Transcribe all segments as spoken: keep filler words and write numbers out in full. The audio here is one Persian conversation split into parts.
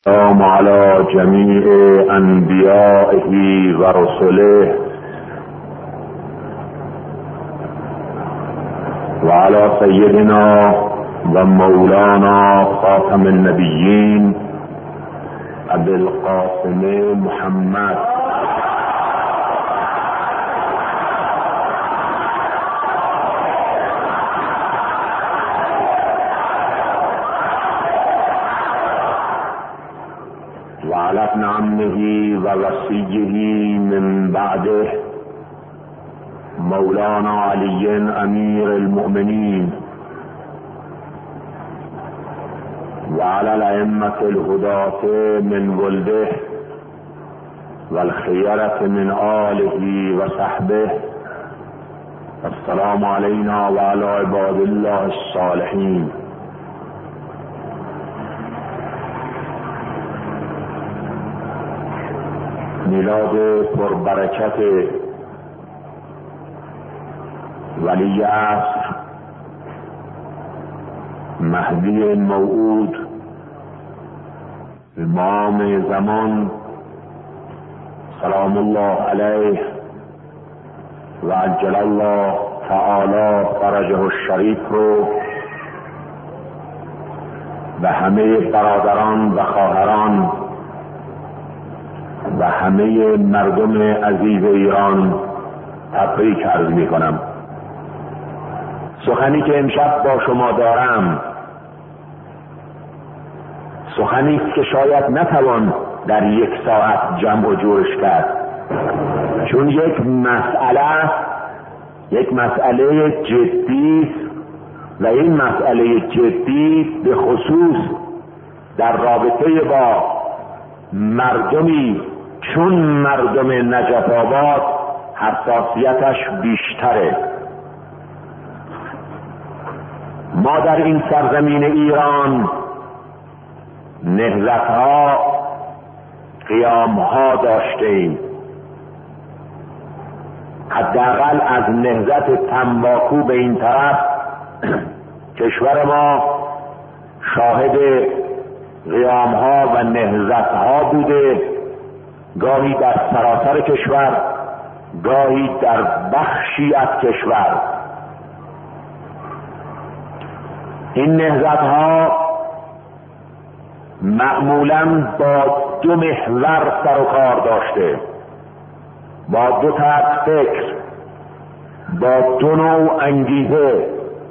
السلام على جميع انبیائه و رسله و على سیدنا و مولانا خاتم النبیین ابی القاسم محمد وعلى ابن عمه ووصيه من بعده مولانا علي امير المؤمنين وعلى الائمة الهداة من ولده والخيرة من آله وصحبه. السلام علينا وعلى عباد الله الصالحين. میلاد پربرکت ولی عصر مهدی موعود امام زمان سلام الله علیه و عجل الله تعالی فرجه الشریف رو به همه برادران و خواهران و همه مردم عزیز ایران تبریک عرض می کنم. سخنی که امشب با شما دارم سخنی است که شاید نتوان در یک ساعت جمع و جورش کرد، چون یک مسئله یک مسئله جدی و این مسئله جدی به خصوص در رابطه با مردمی چون مردم نجف آباد حساسیتش بیشتره. ما در این سرزمین ایران نهضت‌ها، قیام‌ها داشتیم. حداقل از نهضت تنباکو به این طرف کشور ما شاهد قیام‌ها و نهضت‌ها بوده، گاهی در سراسر کشور، گاهی در بخشی از کشور. این نهضت‌ها معمولاً با دو محور سر و کار داشته، با دو طرز فکر، با دو نوع انگیزه.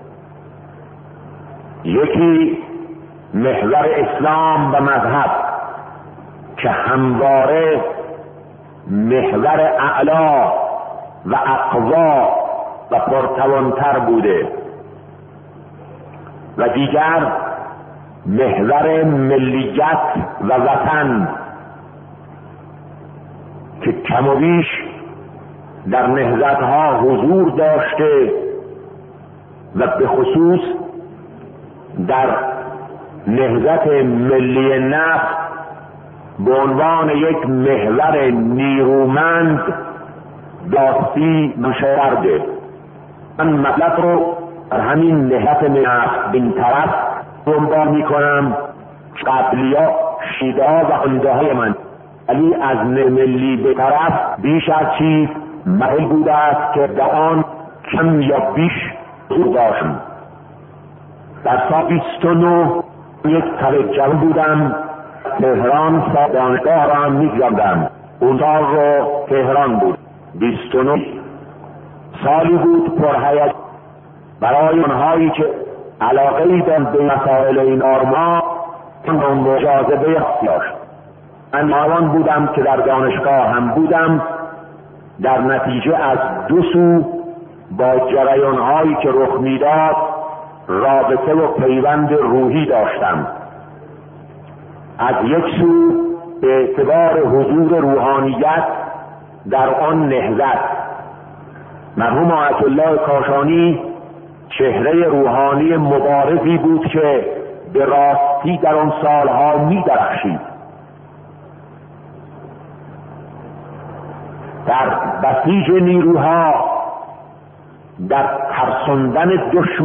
یکی محور اسلام و مذهب که همواره محور اعلا و اقوا و پرتوانتر بوده، و دیگر محور ملیت و وطن که کم و بیش در نهضت‌ها حضور داشته و به خصوص در نهضت ملی نفت به عنوان یک محور نیرومند داستی مشورده. من مطلب رو در همین نهضت نفت بین طرف دنبال می کنم. قبلیا شیده‌ها و انده‌های من ولی از ملی به طرف بیش از چیز محل بوده است که در آن کم یا بیش حضور داشتم. در سال بیست و نه یک توجه بودم تهران، دانشگاه را هم می‌گذاندم. اون سال رو تهران بود. بیست و نه سالی بود پرهیجان برای اونهایی که علاقه‌ای دارند به مسائل این آرما اون جاذبه داشت. من آن بودم که در دانشگاه هم بودم. در نتیجه از دو سو با جریان‌هایی که رخ میداد رابطه و پیوند روحی داشتم. از یک سو به اعتبار حضور روحانیت در آن نهضت، مرحوم آیت الله کاشانی چهره روحانی مبارزی بود که به راستی در آن سالها می درخشید. در بسیج نیروها، در ترساندن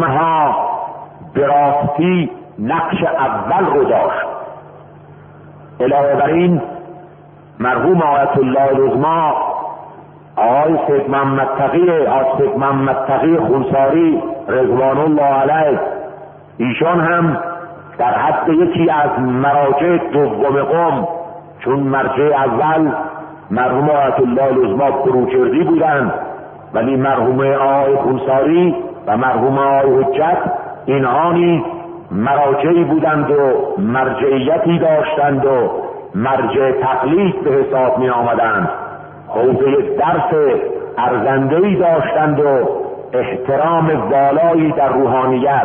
دشمنها به راستی نقش اول رو داشت. علاوه بر این مرحوم آیت الله العظما آقای سید محمد تقی سید محمد تقی خونساری رضوان الله علیه، ایشان هم در حد یکی از مراجع دوم قم، چون مرجع اول مرحوم آیت الله العظما بروجردی بودند، ولی مرحوم آقای خونساری و مرحوم آقای حجت اینها نیز مراجعی بودند و مرجعیتی داشتند و مرجع تقلید به حساب می آمدند، حوزه درس ارزنده‌ای داشتند و احترام بالایی در روحانیت.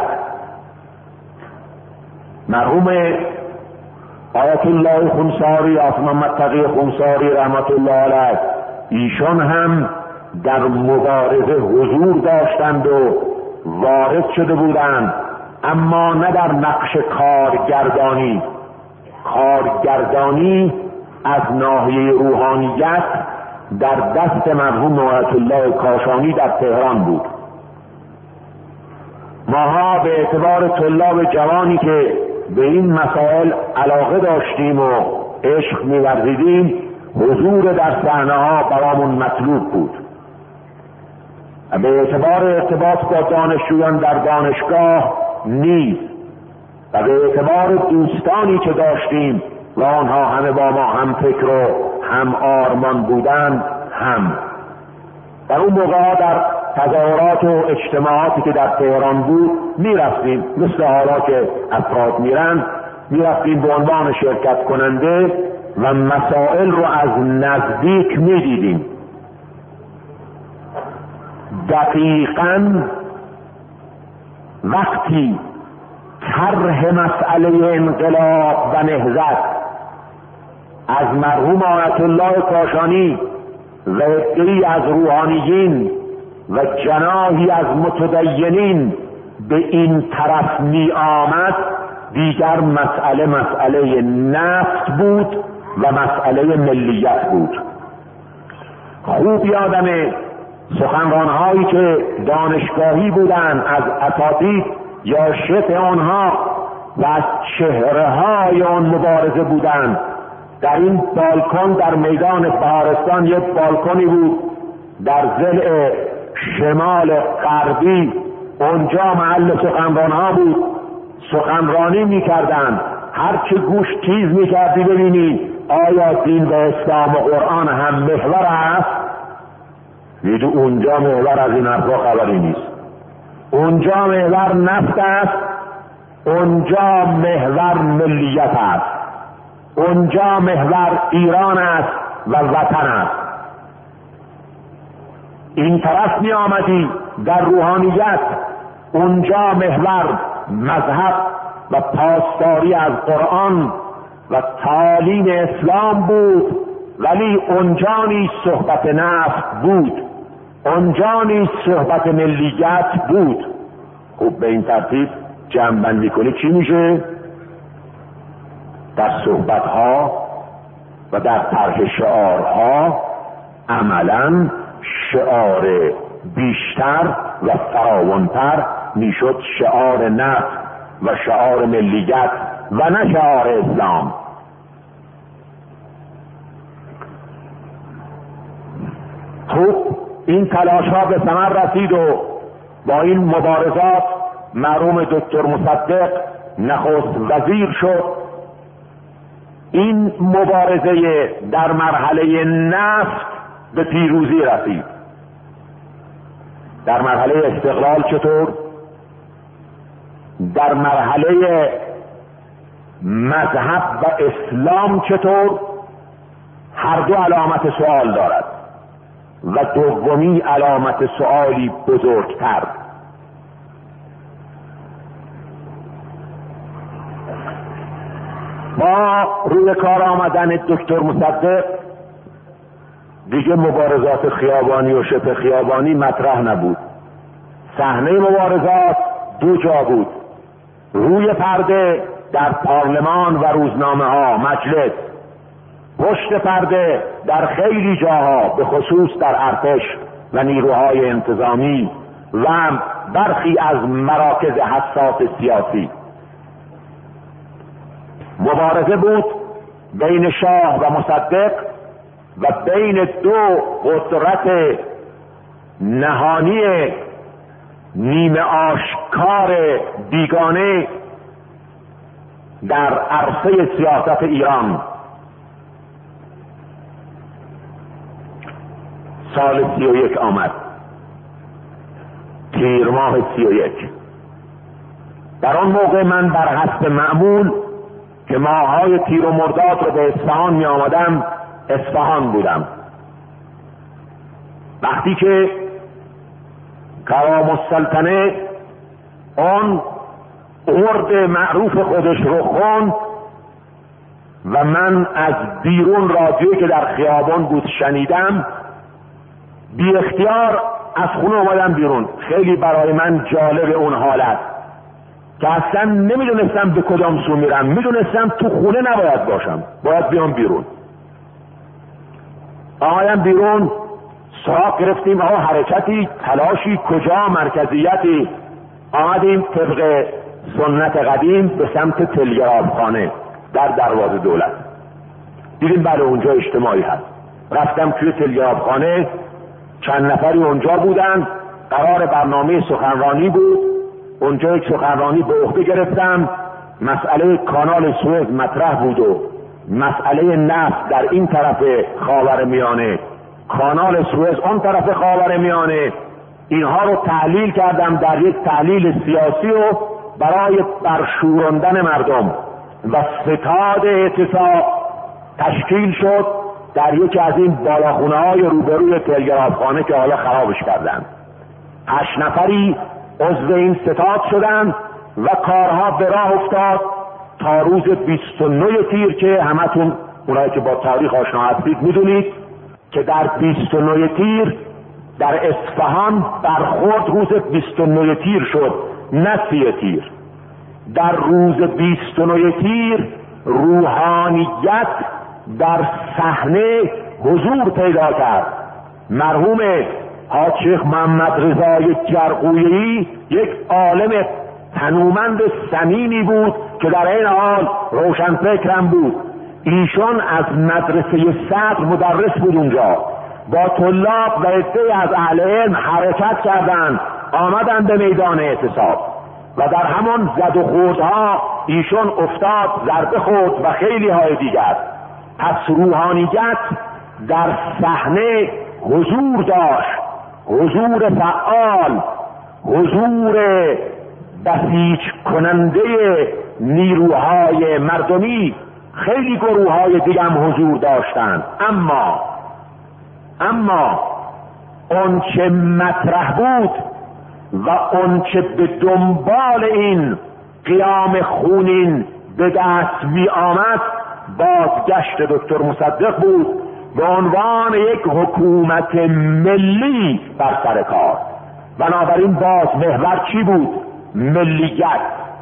مرحوم آیت الله خونساری آیت محمد تقی خونساری رحمت الله علیه، ایشان هم در مبارزه حضور داشتند و وارد شده بودند، اما نه در نقش کارگردانی. کارگردانی از ناحیه روحانیت در دست مرحوم آیت الله کاشانی در تهران بود. ماها به اعتبار طلاب جوانی که به این مسائل علاقه داشتیم و عشق می‌ورزیدیم، حضور در صحنه‌ها برامون مطلوب بود. به اعتبار ارتباط با دانشجویان در دانشگاه نیز و به اعتبار دوستانی که داشتیم و آنها همه با ما هم فکر و هم آرمان بودند، هم در اون موقع در تظاهرات و اجتماعاتی که در تهران بود میرفتیم، مثل حالا که افراد میرن، میرفتیم به عنوان شرکت کننده و مسائل رو از نزدیک میدیدیم. دقیقاً وقتی طرح مسئله انقلاب و نهضت از مرحوم آیت الله کاشانی و عده‌ای از روحانیین و جناحی از متدینین به این طرف می آمد، دیگر مسئله مسئله نفت بود و مسئله ملیت بود. خوب یادمه سخنرانهایی که دانشگاهی بودند از اساتید یا شبه آنها و از چهره‌های آن مبارزه بودند. در این بالکن در میدان بهارستان یک بالکنی بود در ضلع شمال غربی، اونجا محل سخنرانها بود. سخنرانی میکردند، هر چه گوش تیز میکردی ببینی آیا دین و اسلام و قرآن هم محور است؟ دیدو اونجا محور از این حرفا خبری نیست. اونجا محور نفت است، اونجا محور ملیت است، اونجا محور ایران است و وطن است. این طرف می آمدی در روحانیت، اونجا محور مذهب و پاسداری از قرآن و تعالیم اسلام بود، ولی اونجا نیز صحبت نفت بود، اونجا نیز صحبت ملیت بود. خب به این ترتیب جمع بندی کنی چی میشه؟ در صحبتها و در طرح شعارها عملاً شعار بیشتر و فراوانتر میشد شعار نفت و شعار ملیت و نه شعار اسلام. خب این تلاش ها به ثمر رسید و با این مبارزات مرحوم دکتر مصدق نخست وزیر شد. این مبارزه در مرحله نفت به پیروزی رسید. در مرحله استقلال چطور؟ در مرحله مذهب و اسلام چطور؟ هر دو علامت سوال دارد و دومی علامت سوالی بزرگتر. با روی کار آمدن دکتر مصدق دیگه مبارزات خیابانی و شبه خیابانی مطرح نبود. صحنه مبارزات دو جا بود: روی پرده در پارلمان و روزنامه ها، مجلس، پشت پرده در خیلی جاها به خصوص در ارتش و نیروهای انتظامی و برخی از مراکز حساس سیاسی. مبارزه بود بین شاه و مصدق و بین دو قدرت نهانی نیمه آشکار بیگانه در عرصه سیاست ایران. سال سی و یک آمد، تیر ماه سی و یک. در آن موقع من بر حسب معمول که ماههای تیر و مرداد رو به اصفهان می آمدم، اصفهان بودم. وقتی که قوام السلطنه آن ارد معروف خودش رو خوند و من از بیرون رادیویی که در خیابان بود شنیدم، بی اختیار از خونه اومدم بیرون. خیلی برای من جالب اون حالت که اصلا نمیدونستم به کدام سو میرم. میدونستم تو خونه نباید باشم، باید بیام بیرون. آمدم بیرون، سراغ گرفتیم آقا حرکتی، تلاشی، کجا، مرکزیتی. آمدیم طبق سنت قدیم به سمت تلگرافخانه در دروازه دولت. دیدیم بله اونجا اجتماعی هست. رفتم توی تلگرافخانه، چند نفری اونجا بودن، قرار برنامه سخنرانی بود. اونجا یک سخنرانی به عهده گرفتم. مسئله کانال سوئز مطرح بود و مسئله نفت در این طرف خاورمیانه، کانال سوئز اون طرف خاورمیانه. اینها رو تحلیل کردم در یک تحلیل سیاسی و برای برشوراندن مردم و ستاد اعتصاب تشکیل شد در یکی از این بالاخونه های روبروی تلگرافخانه که حالا خرابش کردن. هشت نفری عضو این ستاد شدن و کارها به راه افتاد تا روز بیست و نه تیر که همتون اونایی که با تاریخ آشنا هستید میدونید که در بیست و نه تیر در اصفهان برخورد روز بیست و نه تیر شد، نه سی تیر. در روز بیست و نه تیر روحانیت در صحنه حضور پیدا کرد. مرحوم حاج شیخ محمد رضای جرقویی یک عالم تنومند صمیمی بود که در این حال روشنفکرم بود. ایشون از مدرسه صدر مدرس بود اونجا، با طلاب و عده‌ای از اهل علم حرکت کردند، آمدند به میدان اعتصاب و در همان زد و خوردها ایشون افتاد، ضربه خورد و خیلی های دیگر. پس روحانیت در صحنه حضور داشت، حضور فعال، حضور بسیج کننده نیروهای مردمی. خیلی گروه‌های دیگه هم حضور داشتند، اما اما آنچه مطرح بود و آنچه به دنبال این قیام خونین به دست می آمد بازگشت دکتر مصدق بود به عنوان یک حکومت ملی بر سر کار. بنابراین باز محور چی بود؟ ملیت.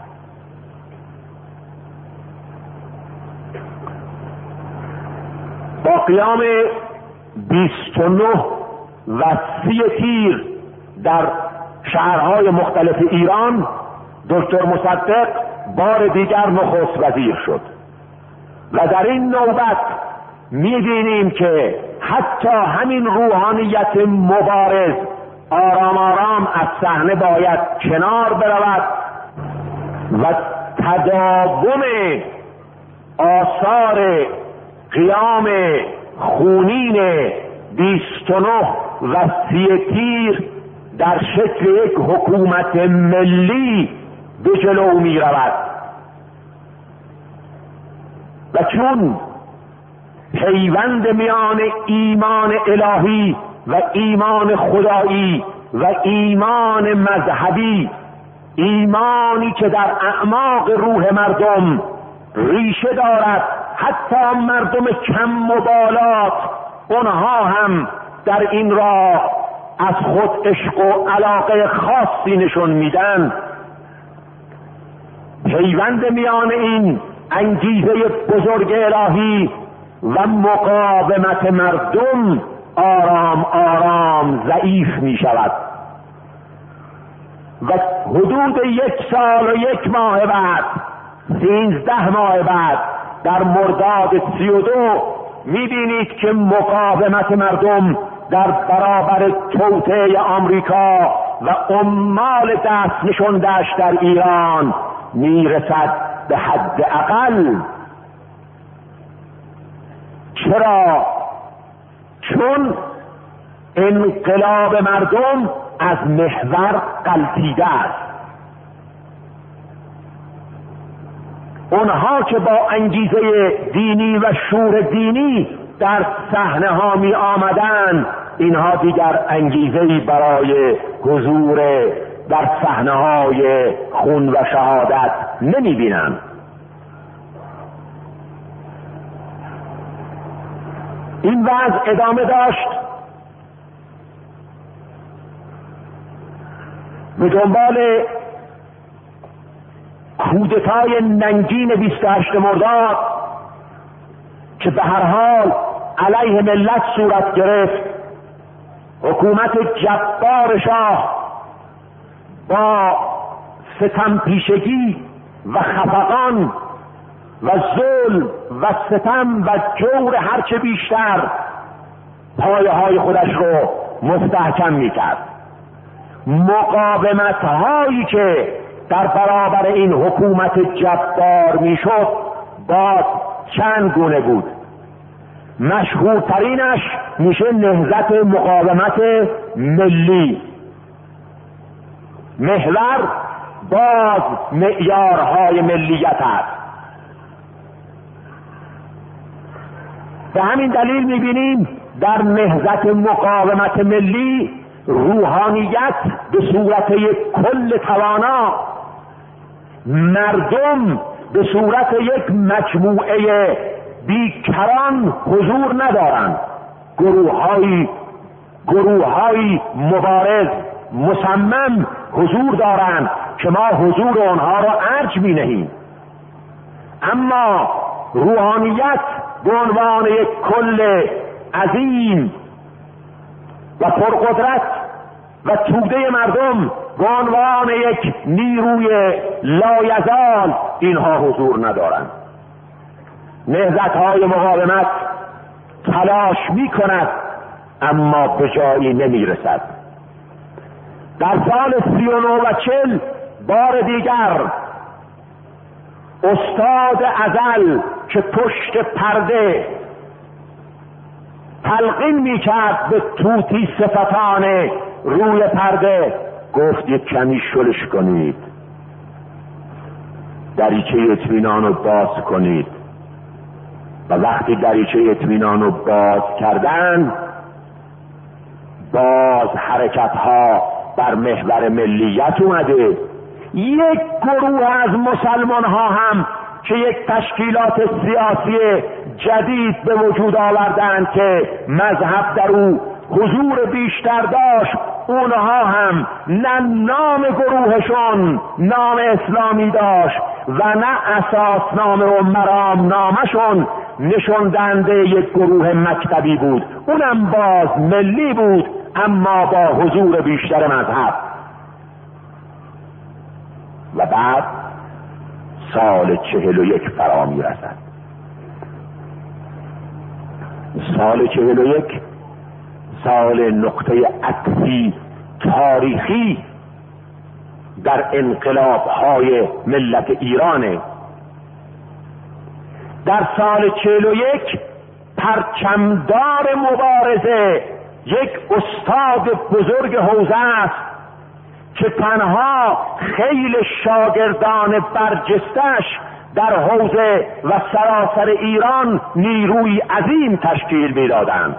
با قیام بیست و نه و سی تیر در شهرهای مختلف ایران، دکتر مصدق بار دیگر نخست وزیر شد و در این نوبت می‌بینیم که حتی همین روحانیت مبارز آرام آرام از صحنه باید کنار برود و تداوم آثار قیام خونین بیست و نه و سی تیر در شکل یک حکومت ملی به جلو می رود. و چون پیوند میان ایمان الهی و ایمان خدایی و ایمان مذهبی، ایمانی که در اعماق روح مردم ریشه دارد، حتی مردم کم مبالات اونها هم در این راه از خود عشق و علاقه خاصی نشون میدن. پیوند میان این انگیزه بزرگ الهی و مقاومت مردم آرام آرام ضعیف می شود و حدود یک سال و یک ماه بعد، سینزده ماه بعد، در مرداد سی و دو میبینید که مقاومت مردم در برابر توطئه آمریکا و عمال دست نشانده‌اش در ایران میرسد به حد اقل. چرا؟ چون انقلاب مردم از محور غلطیده است. اونها که با انگیزه دینی و شور دینی در صحنه ها می آمدن، اینها دیگر انگیزه‌ای برای حضور در صحنه های خون و شهادت نمی بینن. این وضع ادامه داشت. به دنبال کودتای ننگین بیست و هشتم مرداد که به هر حال علیه ملت صورت گرفت، حکومت جبار شاه با ستم پیشگی و خفقان و ظلم و ستم و جور هرچه بیشتر پایه های خودش رو مستحکم میکرد. مقاومت هایی که در برابر این حکومت جبار میشد باز چند گونه بود. مشهورترینش میشه نهضت مقاومت ملی. محور باز معیارهای ملیت است. به همین دلیل میبینیم در نهضت مقاومت ملی روحانیت به صورت یک کل توانا، مردم به صورت یک مجموعه بیکران حضور ندارند. گروه‌های گروه‌های مبارز مصمم حضور دارند که ما حضور آنها را ارج می‌نهیم. اما روحانیت به عنوان یک کل عظیم و پرقدرت و توده مردم به عنوان یک نیروی لایزال اینها حضور ندارند. نهضت‌های مقاومت تلاش می‌کند اما به جایی نمی‌رسد. در سال سی و نه و چل بار دیگر استاد ازل که پشت پرده تلقین میکرد به توتی صفتان روی پرده، گفت یک کمی شلش کنید، دریچه اطمینان رو باز کنید. و وقتی دریچه اطمینان رو باز کردن، باز حرکت ها بر محور ملیت اومده. یک گروه از مسلمان ها هم که یک تشکیلات سیاسی جدید به وجود آوردند که مذهب در او حضور بیشتر داشت، اونها هم نه نام گروهشون نام اسلامی داشت و نه اساسنامه و مرام نامشون نشون دهنده یک گروه مکتبی بود. اونم باز ملی بود اما با حضور بیشتر مذهب. و بعد سال چهل و یک فرا می رسد. سال چهل و یک سال نقطه عطفی تاریخی در انقلاب های ملت ایرانه. در سال چهل و یک پرچمدار مبارزه یک استاد بزرگ حوزه است که تنها خیل شاگردان برجستش در حوزه و سراسر ایران نیروی عظیم تشکیل می‌دادند.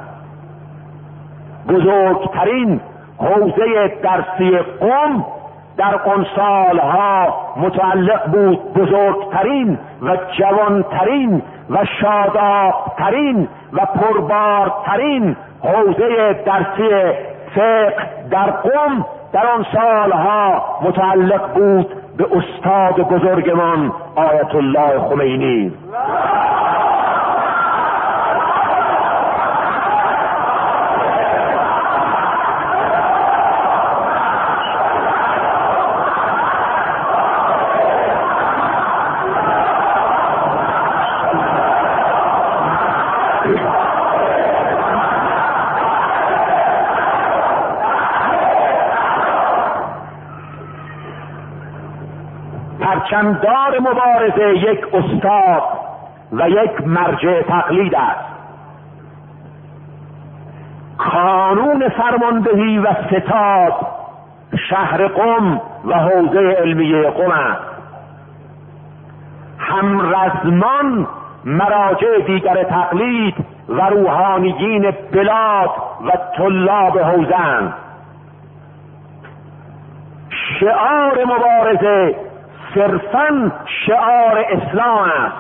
بزرگترین حوزه درسی قم در اون سالها متعلق بود بزرگترین و جوانترین و شادابترین و پربارترین حوزه درسی فقه در قم در آن سالها متعلق بود به استاد بزرگمان آیت الله خمینی. پرچمدار مبارزه یک استاد و یک مرجع تقلید است. قانون فرماندهی و ستاد شهر قم و حوزه علمیه قم است. همرزمان مراجع دیگر تقلید و روحانیین بلاد و طلاب حوزه‌اند. شعار مبارزه صرفاً شعار اسلام است.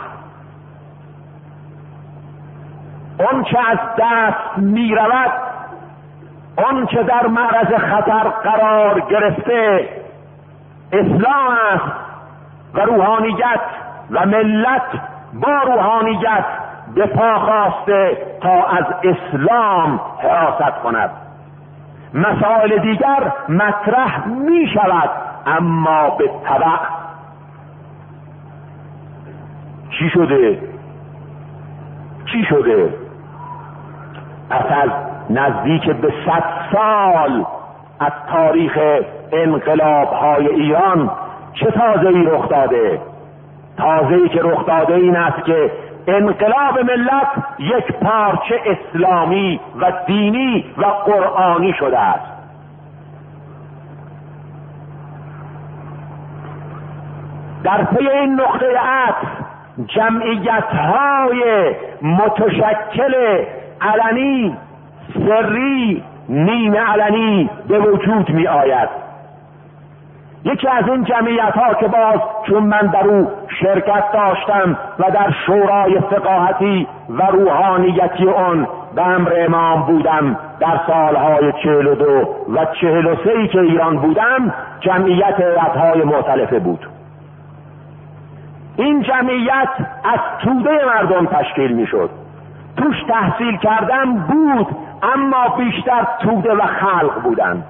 اون چه از دست می رود، اون چه در معرض خطر قرار گرفته اسلام است و روحانیت و ملت با روحانیت به پا خواسته تا از اسلام حراست کند. مسائل دیگر مطرح می شود اما به تبع. چی شده؟ چی شده؟ پس از نزدیک به صد سال از تاریخ انقلاب‌های ایران چه تازه‌ای رخ داده؟ تازه‌ای که رخ داده این است که انقلاب ملت یک پارچه اسلامی و دینی و قرآنی شده است. در پی این نقطه عطف جمعیت‌های متشکل علنی، سری، نیمه علنی به وجود می آید. یکی از این جمعیت‌ها که باز چون من در او شرکت داشتم و در شورای فقاهتی و روحانیتی آن به امر امام بودم در سالهای چهل و دو و چهل و سه که ایران بودم، جمعیت هیئت‌های مختلفه بود. این جمعیت از توده مردم تشکیل می شد. توش تحصیل کردن بود اما بیشتر توده و خلق بودن.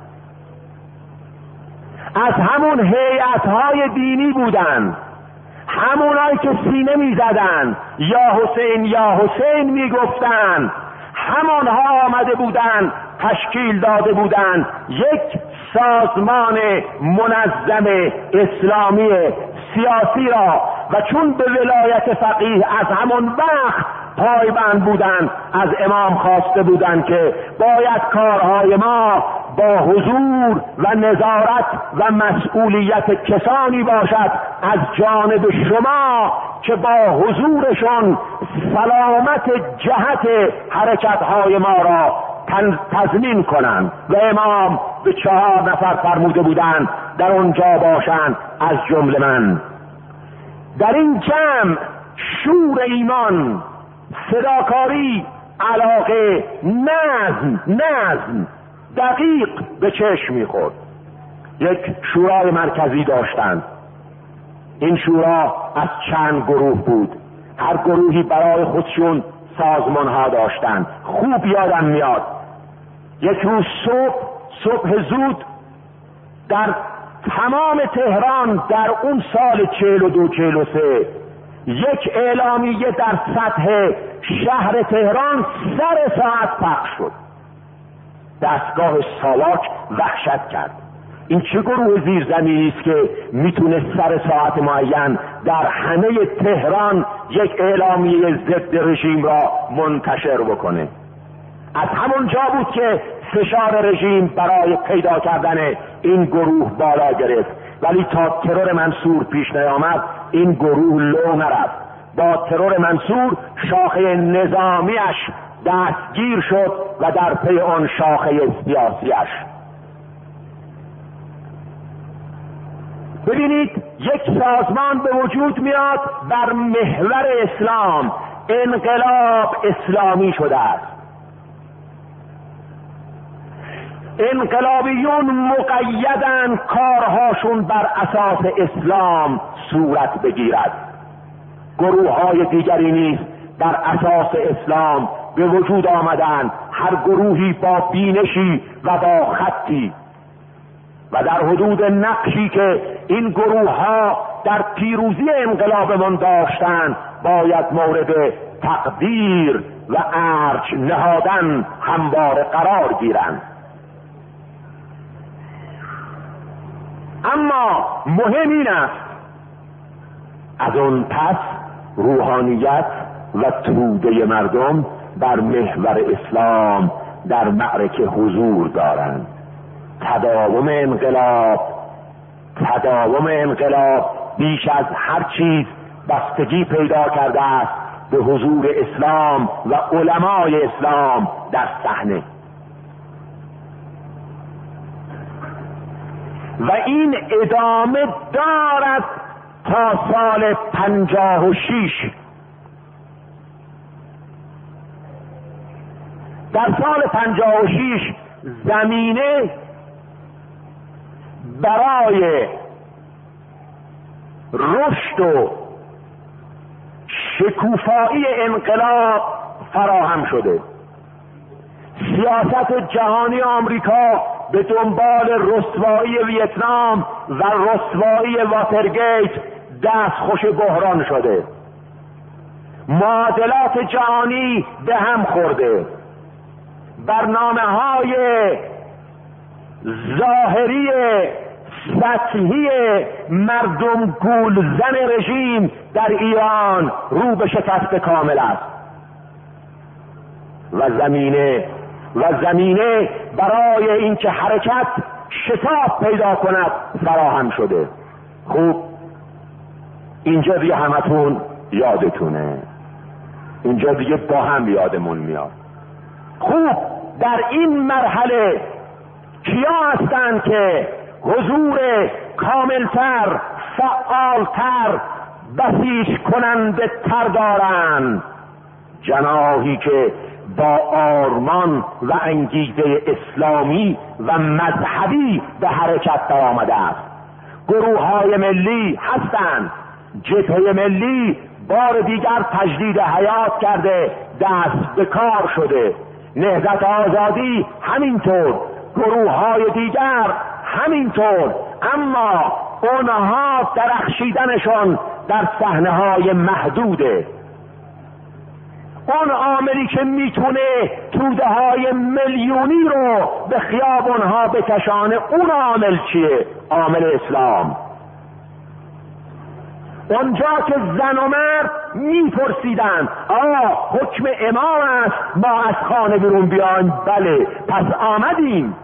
از همون هیئت‌های دینی بودن، همونایی که سینه می زدن یا حسین یا حسین می گفتن، همونها آمده بودن تشکیل داده بودن یک سازمان منظم اسلامی سیاسی را و چون به ولایت فقیه از همون وقت پایبند بودند، از امام خواسته بودند که باید کارهای ما با حضور و نظارت و مسئولیت کسانی باشد از جانب شما که با حضورشون سلامت جهت حرکتهای ما را تضمین کنند و امام به چهار نفر فرموده بودند در اونجا باشند از جمله من. در این جمع شور ایمان، صداکاری، علاقه، نظم نظم دقیق به چشم میخورد. یک شورای مرکزی داشتند. این شورا از چند گروه بود، هر گروهی برای خودشون سازمان ها داشتند. خوب یادم میاد یک روز صبح صبح زود در تمام تهران در اون سال چهل و دو چهل و سه یک اعلامیه در سطح شهر تهران سر ساعت پخش شد. دستگاه ساواک وحشت کرد. این چه گروه زیرزمینی است که میتونه سر ساعت معین در همه تهران یک اعلامیه ضد رژیم را منتشر بکنه؟ از همون جا بود که فشار رژیم برای پیدا کردن این گروه بالا گرفت، ولی تا ترور منصور پیش نیامد این گروه لو نرفت. با ترور منصور شاخه نظامیش دستگیر شد و در پی آن شاخه سیاسیش. ببینید یک سازمان به وجود میاد بر محور اسلام، انقلاب اسلامی شده است. انقلابیون مقیدن کارهاشون بر اساس اسلام صورت بگیرد. گروه های دیگری نیز بر اساس اسلام به وجود آمدن، هر گروهی با بینشی و با خطی و در حدود نقشی که این گروه ها در پیروزی انقلابمان داشتند باید مورد تقدیر و ارج نهادن همواره قرار گیرند. اما مهم این است از اون پس روحانیت و توده مردم بر محور اسلام در معرکه حضور دارند. تداوم انقلاب تداوم انقلاب بیش از هر چیز بستگی پیدا کرده است به حضور اسلام و علمای اسلام در صحنه و این ادامه دارد تا سال پنجاه و شیش. در سال پنجاه و شیش زمینه برای رشد و شکوفایی انقلاب فراهم شده. سیاست جهانی آمریکا به دنبال رسوایی ویتنام و رسوایی واترگیت دستخوش بحران شده. معادلات جهانی به هم خورده. برنامه های ظاهری سطحی مردم گولزن رژیم در ایران رو به شکست کامل است و زمینه و زمینه برای اینکه حرکت شتاب پیدا کند فراهم شده. خوب اینجا دیگه همتون یادتونه، اینجا دیگه با هم یادمون میاد. خوب در این مرحله کیا هستند که حضور کاملتر، فعالتر، بسیج کننده تر دارند؟ جناحی که با آرمان و انگیزه اسلامی و مذهبی به حرکت در آمده است. گروه های ملی هستند. جبهه ملی بار دیگر تجدید حیات کرده، دست به کار شده. نهضت آزادی همینطور، گروه های دیگر همینطور، اما اونها درخشیدنشون در صحنه های محدوده. اون عاملی که میتونه توده های میلیونی رو به خیابونها بکشانه، اون عامل چیه؟ عامل اسلام. اونجا که زن و مرد میپرسیدن آه حکم امام است ما از خانه بیرون بیایم، بله پس آمدیم.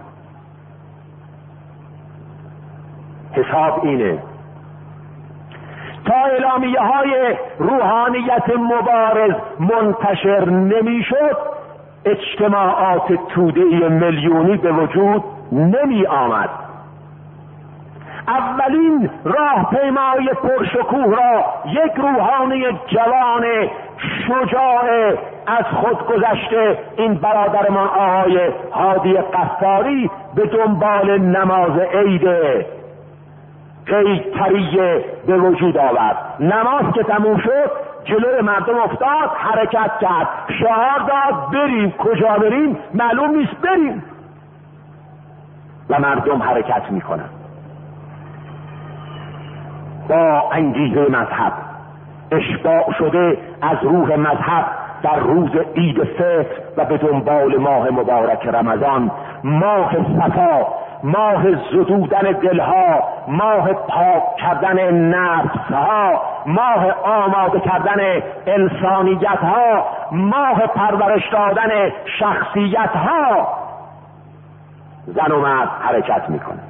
حساب اینه. تا اعلامیه های روحانیت مبارز منتشر نمیشد، اجتماعات توده‌ای میلیونی به وجود نمی آمد. اولین راهپیمای پرشکوه را یک روحانی جوان شجاع از خود گذشته، این برادرمان آقای هادی قفاری، به دنبال نماز عید قیدتریه به وجود آورد. نماز که تموم شد جلوی مردم افتاد، حرکت کرد، شعار داد بریم. کجا بریم؟ معلوم نیست، بریم. و مردم حرکت میکنن با انگیزه مذهب، اشباع شده از روح مذهب در روز عید فطر و به دنبال ماه مبارک رمضان، ماه صفا، ماه زدودن دلها، ماه پاک کردن نفسها، ماه آماده کردن انسانیتها، ماه پرورش دادن شخصیتها. زن و مرد حرکت میکنه.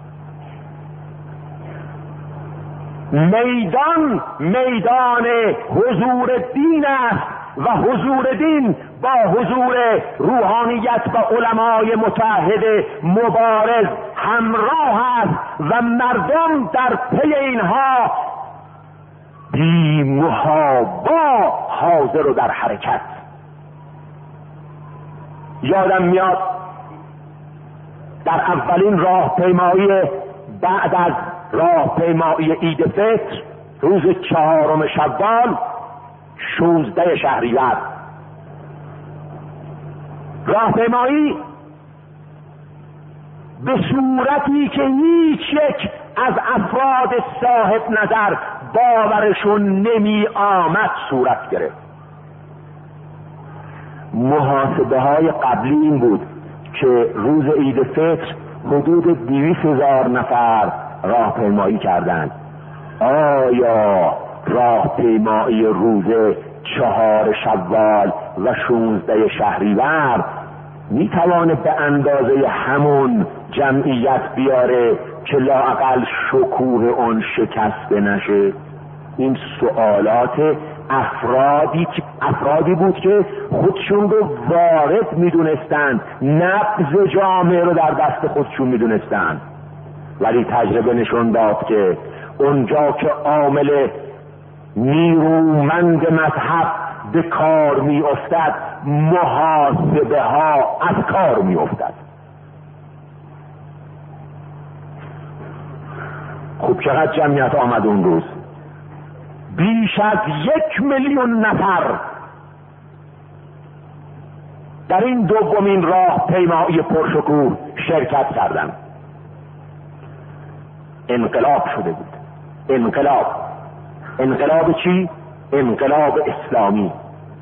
میدان میدان حضور دین است و حضور دین با حضور روحانیت و علمای متحد مبارز همراه است و مردم در پی اینها بی محابا حاضر و در حرکت. یادم میاد در اولین راهپیمایی بعد از راهپیمایی عید فطر روز چهارم شوال شانزده شهریور، راهپیمایی به صورتی که هیچ یک از افراد صاحب نظر باورشون نمی آمد صورت گرفت. محاسبه های قبلی این بود که روز عید فطر حدود دویست هزار نفر راهپیمایی کردند. آیا راهپیمایی روز چهار شوال و شانزده شهریور میتوانه به اندازه همون جمعیت بیاره که لااقل شکوه اون شکسته نشه؟ این سوالات افرادی افرادی بود که خودشون رو وارد میدونستند، نبض جامعه رو در دست خودشون میدونستند، ولی تجربه نشون داد که اونجا که عامل نیرومند مذهب به کار می افتد، محاسبه ها از کار می افتد. خب چقدر جمعیت آمد اون روز؟ بیش از یک میلیون نفر در این دومین راهپیمایی پرشکوه شرکت کردند. انقلاب شده بود. انقلاب انقلاب چی؟ انقلاب اسلامی.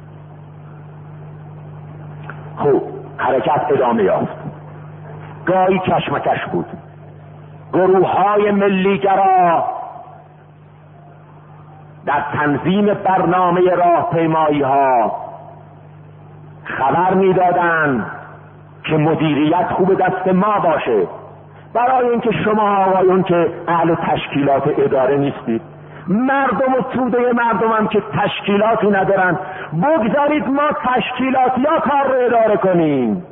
خب حرکت ادامه یافت. گاهی کشمکش بود. گروه های ملیگرا در تنظیم برنامه راهپیمایی ها خبر میدادند که مدیریت خوب دست ما باشه، برای اینکه شما آقایون که اهل تشکیلات اداره نیستید، مردم و توده مردم هم که تشکیلاتی ندارن، بگذارید ما تشکیلاتی ها کار رو اداره کنیم.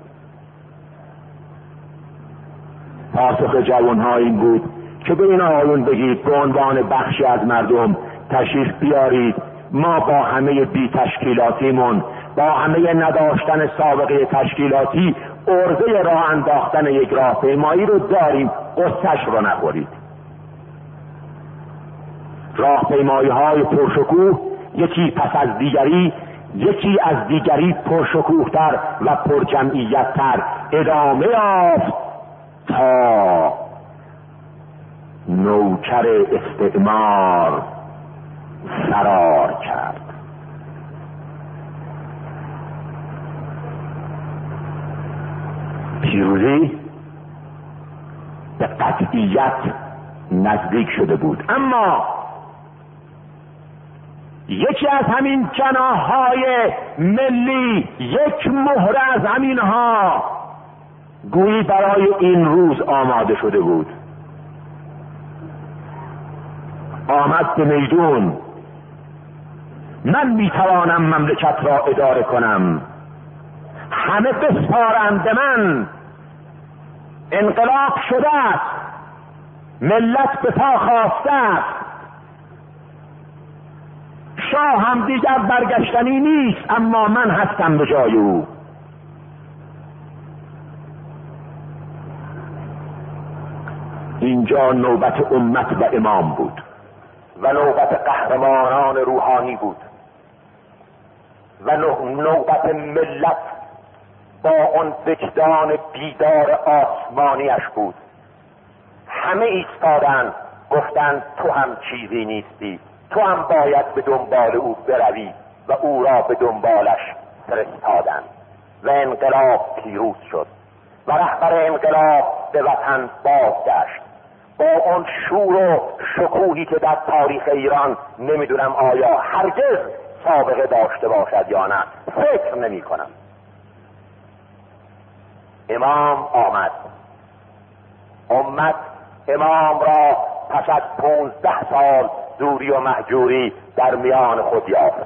پاسخ جوان ها این بود که به این آقایون بگید به عنوان بخشی از مردم تشریف بیارید، ما با همه بی تشکیلاتیمون، با همه نداشتن سابقه تشکیلاتی، عرضه راه انداختن یک راهپیمایی رو داریم، قصه‌اش رو نخورید. راهپیمایی های پرشکوه یکی پس از دیگری، یکی از دیگری پرشکوه‌تر و پرجمعیت‌تر ادامه یافت تا نوکر استعمار فرار کرد. پیروزی به قطعیت نزدیک شده بود، اما یکی از همین جناح‌های ملی، یک مهره از همینها گویی برای این روز آماده شده بود. آمد به میدون: من میتوانم مملکت را اداره کنم، همه بسپارند به من. انقلاب شده است، ملت به پا خاسته است، شاه هم دیگر برگشتنی نیست، اما من هستم به جای او. اینجا نوبت امت و امام بود و نوبت قهرمانان روحانی بود و نوبت ملت با اون وجدان بیدار آسمانیش بود. همه ایستادن گفتند تو هم چیزی نیستی، تو هم باید به دنبال او بروی، و او را به دنبالش فرستادند و انقلاب پیروز شد و رهبر انقلاب به وطن بازگشت با اون شور و شکوهی که در تاریخ ایران نمیدونم آیا هرگز سابقه داشته باشد یا نه، فکر نمی کنم. امام آمد، امت امام را پس از پونزده سال دوری و مهجوری در میان خود یافت.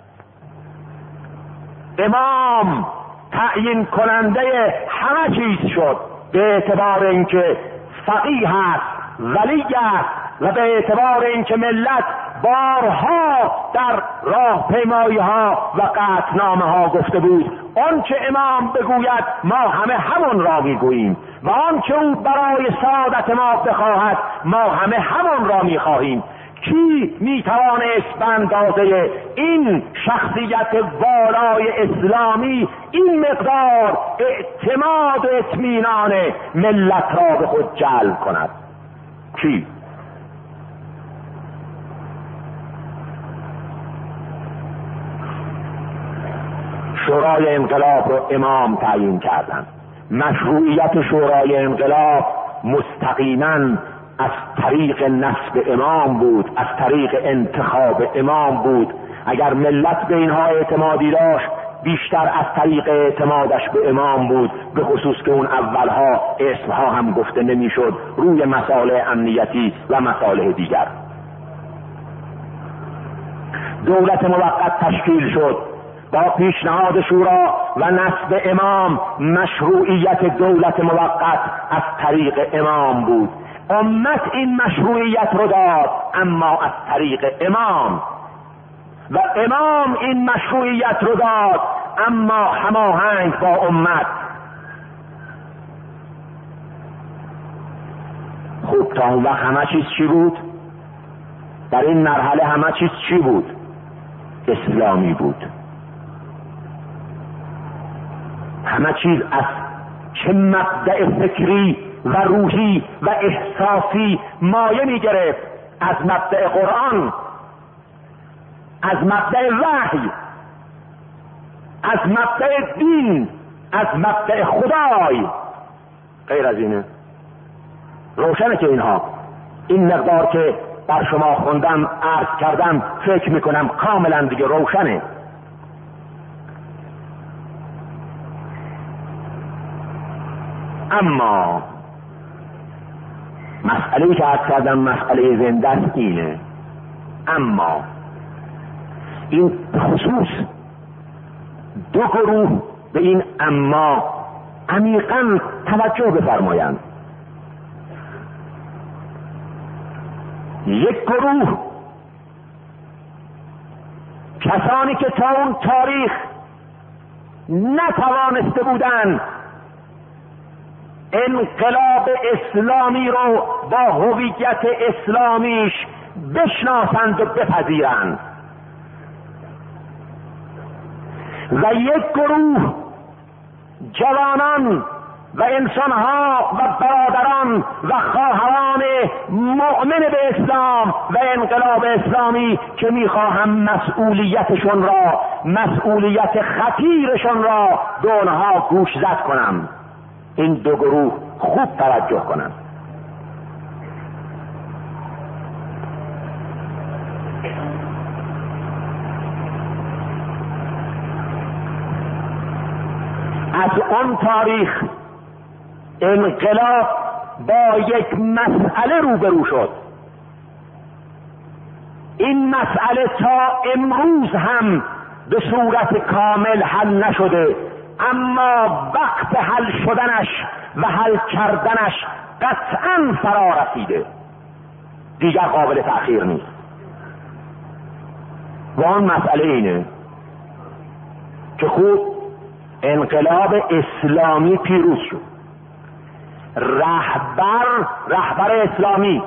امام تعیین کننده همه چیز شد، به اعتبار اینکه فقیه است، ولی است، و به اعتبار اینکه ملت بارها در راهپیمایی ها و قطعنامه ها گفته بود آنچه امام بگوید ما همه همون را میگوییم و آنچه او برای سعادت ما بخواهد ما همه همون را میخواهیم. کی میتوانست به اندازه این شخصیت والای اسلامی این مقدار اعتماد و اطمینان ملت را به خود جلب کند؟ کی؟ شورای انقلاب رو امام تعیین کردند. مشروعیت شورای انقلاب مستقیما از طریق نصب امام بود، از طریق انتخاب امام بود. اگر ملت به اینها اعتمادی داشت بیشتر از طریق اعتمادش به امام بود، به خصوص که اون اولها اسمها هم گفته نمیشد روی مسائل امنیتی و مسائل دیگر. دولت موقت تشکیل شد. با پیشنهاد شورا و نصب امام مشروعیت دولت موقت از طریق امام بود. امت این مشروعیت رو داد، اما از طریق امام، و امام این مشروعیت رو داد اما هماهنگ با امت. خوب تا اون وقت همه چیز چی بود؟ در این مرحله همه چیز چی بود؟ اسلامی بود. همه چیز از چه مبدأ فکری و روحی و احساسی مایه می گرفت؟ از مبدأ قرآن، از مبدأ وحی، از مبدأ دین، از مبدأ خدای. غیر از اینه؟ روشنه که اینها این مقدار که بر شما خوندم عرض کردم فکر میکنم کاملا دیگه روشنه. اما مسئله که عرض کردم مسئله زنده است اینه. اما این خصوص دو گروه به این اما عمیقاً توجه بفرمایند. یک گروه کسانی که تا اون تاریخ نتوانسته بودند انقلاب اسلامی رو با هویت اسلامیش بشناسند و بپذیرند، و یک گروه جوانان و انسانها و برادران و خواهران مؤمن به اسلام و انقلاب اسلامی که میخواهم مسئولیتشون را، مسئولیت خطیرشون را به اونها گوش زد کنم. این دو گروه خوب توجه کنم. از اون تاریخ انقلاب با یک مسئله روبرو شد. این مسئله تا امروز هم به صورت کامل حل نشده، اما وقت حل شدنش و حل کردنش قطعاً فرا رسیده، دیگر قابل تأخیر نیست. و آن مسئله اینه که خوب انقلاب اسلامی پیروز شد. رهبر رهبر اسلامی،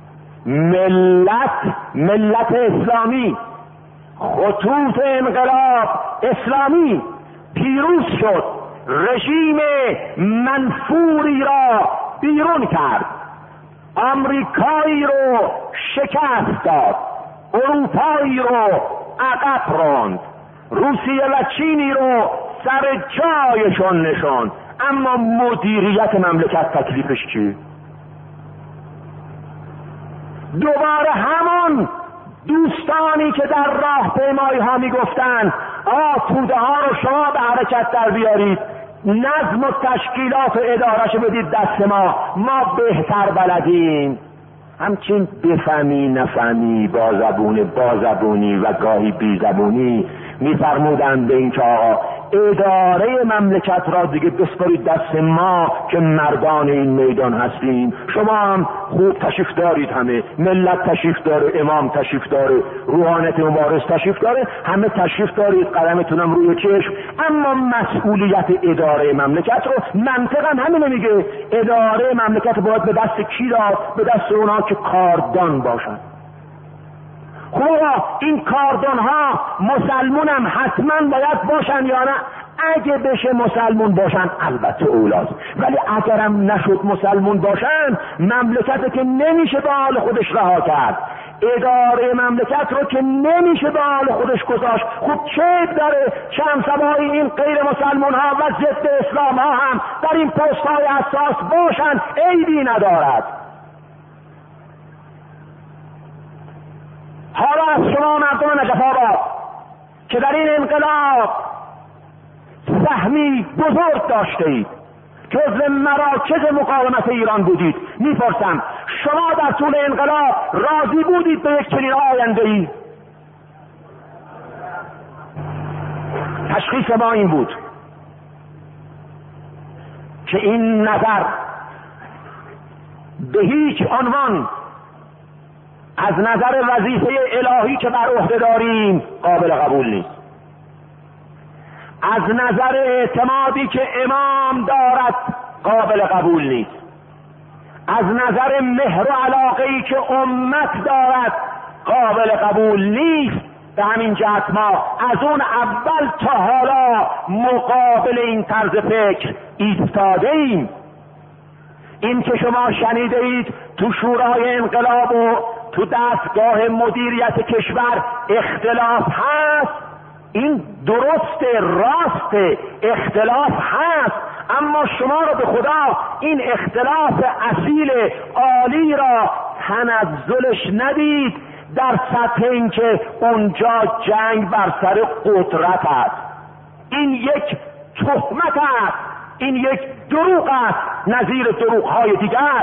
ملت ملت اسلامی، خطوط انقلاب اسلامی پیروز شد. رژیم منفوری را بیرون کرد، آمریکایی رو شکست داد، اروپایی رو عقب راند، روسیه و چینی رو سر جایشون نشاند. اما مدیریت مملکت تکلیفش چی؟ دوباره همان دوستانی که در راهپیمایی ها میگفتن آ توده ها رو شما به حرکت در بیارید، نظم و تشکیلات و ادارش بدید دست ما، ما بهتر بلدیم. همچین بفهمی نفهمی، با زبون با زبونی و گاهی بی زبونی میفرمودند به این که آقا اداره مملکت را دیگه بسپارید دست ما که مردان این میدان هستیم. شما هم خوب تشریف دارید، همه ملت تشریف داره، امام تشریف داره، روحانیت مبارز تشریف داره، همه تشریف دارید، قدمتونم روی چشم. اما مسئولیت اداره مملکت رو منطقا همینه میگه، اداره مملکت باید به دست کی داد؟ به دست اونا که کاردان باشن. خب این کاردان ها مسلمون هم حتما باید باشن یا نه؟ اگه بشه مسلمون باشن البته اولاست، ولی اگرم نشد مسلمون باشن مملکت که نمیشه به حال خودش رها کرد. اداره مملکت رو که نمیشه به حال خودش گذاشت. خب چه داره چند سبایی این غیر مسلمان ها و ضد اسلام ها هم در این پست های حساس باشن، عیبی ندارد. حالا از شما مردم نجف آباد که در این انقلاب سهمی بزرگ داشته اید، جزو مراکز مقاومت ایران بودید، میپرسم شما در طول انقلاب راضی بودید به یک چنین آینده ای؟ تشخیص ما این بود که این نظر به هیچ عنوان از نظر وظیفه الهی که بر عهده داریم قابل قبول نیست، از نظر اعتمادی که امام دارد قابل قبول نیست، از نظر مهر و علاقه‌ای که امت دارد قابل قبول نیست. به همین جهت ما از اون اول تا حالا مقابل این طرز فکر ایستاده ایم. این که شما شنیده اید تو شورای انقلاب و تو دستگاه مدیریت کشور اختلاف هست، این درست راست اختلاف هست، اما شما رو به خدا این اختلاف اصیل عالی را تنزلش ندید در سطح این که اونجا جنگ بر سر قدرت است. این یک تهمت است، این یک دروغ است نظیر دروغ‌های دیگر.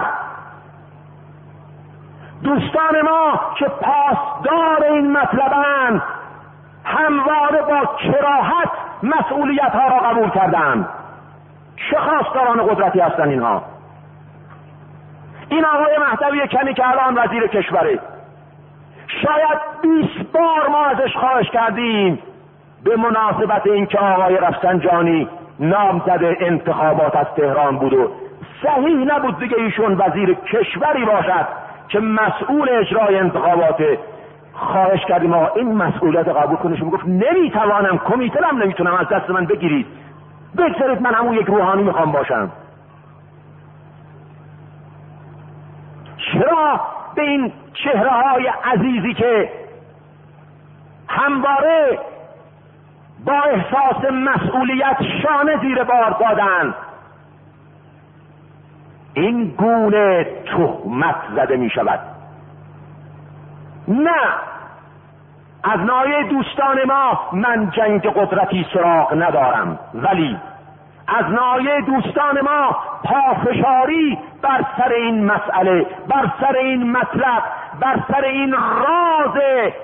دوستان ما که پاسدار این مطلبند همواره با کراهت مسئولیت ها را قبول کردند. چه خواستاران قدرتی هستند اینها؟ این آقای مهدوی کمی که الان وزیر کشوره، شاید بیست بار ما ازش خواهش کردیم به مناسبت اینکه آقای رفسنجانی نامزد انتخابات از تهران بود و صحیح نبود دیگه ایشون وزیر کشوری باشد که مسئول اجرای انتخابات، خواهش کردیم آقا این مسئولیت قبول کنش. میگفت نمیتوانم، کمیته هم نمیتونم از دست من بگیرید، بگذارید من همون یک روحانی میخوام باشم. چرا به این چهره های عزیزی که همواره با احساس مسئولیت شانه زیر بار دادن این گونه تهمت زده می شود؟ نه، از ناحیه دوستان ما من جنگ قدرتی سراغ ندارم، ولی از ناحیه دوستان ما پافشاری بر سر این مسئله، بر سر این مطلب، بر سر این راز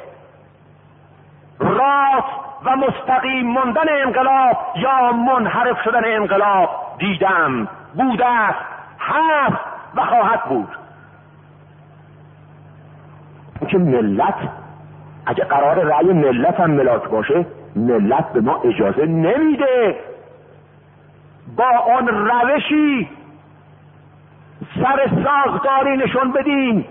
راست و مستقیم ماندن انقلاب یا منحرف شدن انقلاب دیدم، بوده است، هست و خواهد بود. که ملت اگه قرار رأی ملت هم ملاک باشه، ملت به ما اجازه نمیده با آن روشی سر ساختاری نشون بدیم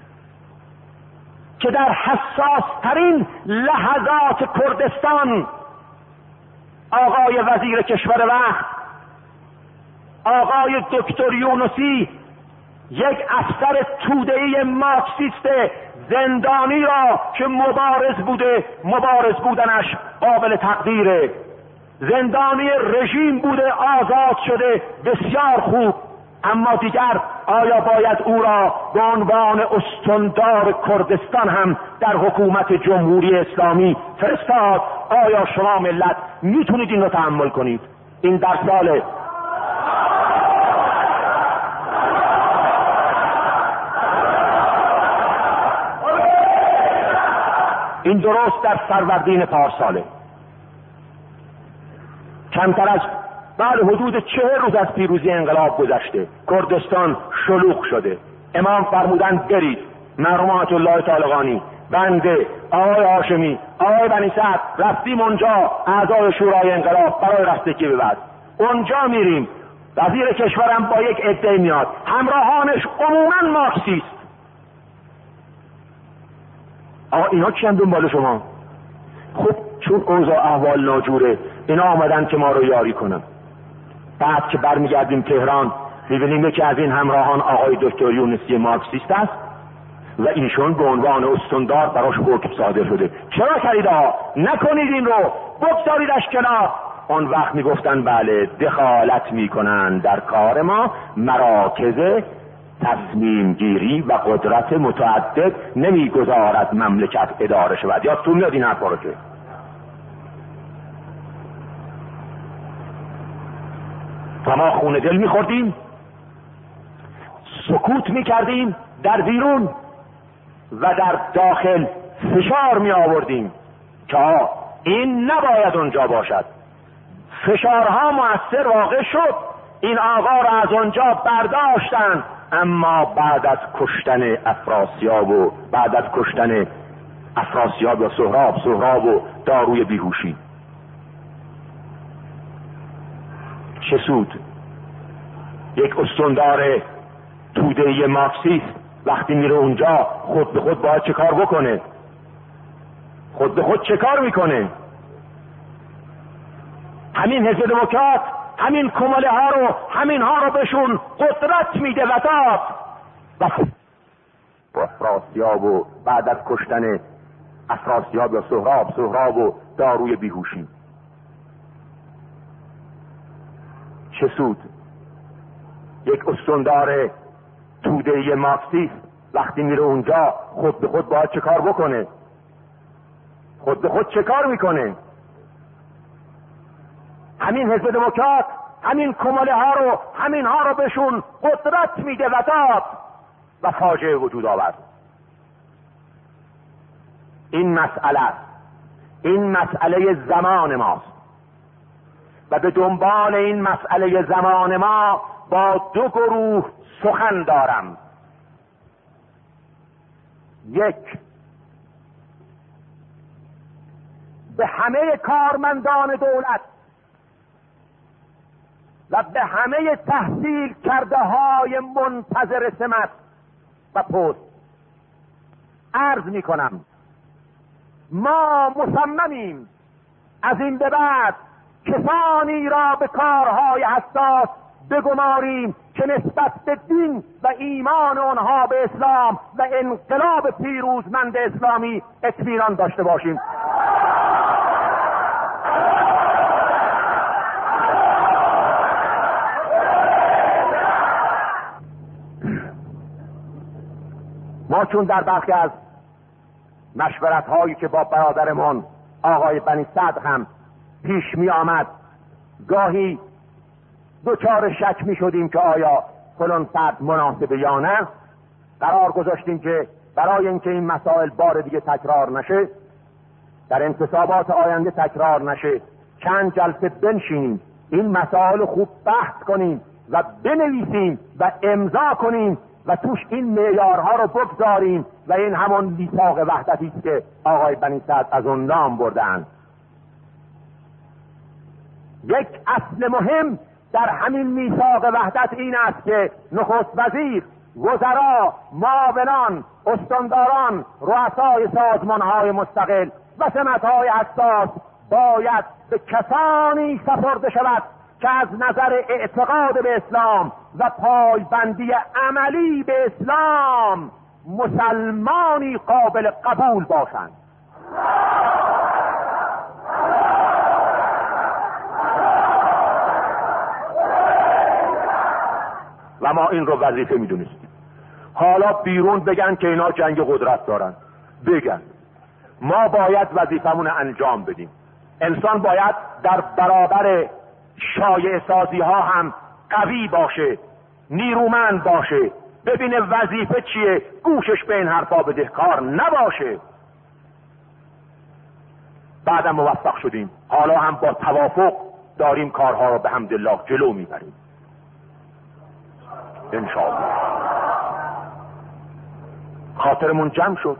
که در حساس ترین لحظات کردستان آقای وزیر کشور وقت، آقای دکتر یونسی، یک افسر توده‌ای مارکسیست زندانی را که مبارز بوده، مبارز بودنش قابل تقدیره، زندانی رژیم بوده آزاد شده، بسیار خوب، اما دیگر آیا باید او را به عنوان استاندار کردستان هم در حکومت جمهوری اسلامی فرستاد؟ آیا شما ملت میتونید این رو تحمل کنید؟ این در سال این درست در فروردین پارساله، کمتر از بعد حدود چهل روز از پیروزی انقلاب گذشته، کردستان شلوغ شده. امام فرمودند برید، مرحوم آیت الله طالقانی، بنده، آقای هاشمی، آقای بنی سعد رفتیم اونجا، اعضای شورای انقلاب برای رفتگی به بعد اونجا میریم، وزیر کشورم با یک عده میاد، همراهانش عموما مارکسیست. آقا اینا چی هم دنبال شما؟ خب چون اوضاع احوال ناجوره اینا آمدن که ما رو یاری کنن. بعد که برمیگردیم تهران میبینیم یکی از این همراهان آقای دکتر یونسی مارکسیست است و ایشون به عنوان استاندار براش حکم صادر شده. چرا کردید آقا؟ نکنید این رو، بگذاریدش کنار. اون وقت میگفتن بله دخالت میکنن در کار ما مراکز تصمیم گیری و قدرت متعدد نمیگذارد مملکت اداره شود. یا تو میاد این حرفا رو که و ما خون دل میخوردیم، سکوت میکردیم در بیرون و در داخل فشار می آوردیم که این نباید اونجا باشد. فشارها مؤثر واقع شد، این آقا را از اونجا برداشتن، اما بعد از کشتن افراسیاب و بعد از کشتن افراسیاب یا سهراب سهراب و داروی بیهوشی چه سود؟ یک استاندار توده مارکسیست وقتی میره اونجا خود به خود باید چه کار بکنه؟ خود به خود چه کار میکنه؟ همین حزب دموکرات همین کماله ها رو همین ها رو بهشون قدرت میده و داد و افراسیاب و بعد از کشتن افراسیاب یا سهراب سهراب و داروی بیهوشی چه سود؟ یک استاندار توده مارکسیست وقتی میره اونجا خود به خود باید چه کار بکنه؟ خود به خود چه کار میکنه؟ همین حزب دموکرات همین کماله ها رو همین ها رو بهشون قدرت میده و داد و فاجعه وجود آورد. این مسئله این مسئله زمان ماست و به دنبال این مسئله زمان ما با دو گروه سخن دارم. یک، به همه کارمندان دولت و به همه تحصیل کرده های منتظر سمت و پست عرض می کنم ما مصممیم از این به بعد کسانی را به کارهای حساس بگماریم که نسبت به دین و ایمان آنها به اسلام و انقلاب پیروزمند اسلامی اطمینان داشته باشیم. ما چون در برخی از مشورت هایی که با برادرمان آقای بنی صدر هم پیش می آمد گاهی دوچار شک می شدیم که آیا فلان فرد مناسبه یا نه، قرار گذاشتیم که برای اینکه این مسائل بار دیگه تکرار نشه، در انتصابات آینده تکرار نشه، چند جلسه بنشینیم این مسائل خوب بحث کنیم و بنویسیم و امضا کنیم و توش این معیارها رو بگذاریم و این همون میثاق وحدتی است که آقای بنی صدر از اون نام بردن. یک اصل مهم در همین میثاق وحدت این است که نخست وزیر، وزرا، معاونان، استانداران، رؤسای سازمانهای مستقل و سمتهای حساس باید به کسانی سپرده شود که از نظر اعتقاد به اسلام و پایبندی عملی به اسلام مسلمانی قابل قبول باشند. و ما این رو وظیفه میدونستیم. حالا بیرون بگن که اینا جنگ قدرت دارن، بگن، ما باید وظیفمون انجام بدیم. انسان باید در برابر شایعه سازی ها هم قوی باشه، نیرومند باشه، ببینه وظیفه چیه، گوشش به این حرفا بده، کار نباشه. بعدم موفق شدیم، حالا هم با توافق داریم کارها رو به حمدالله جلو میبریم انشاءالله. خاطرمون جمع شد،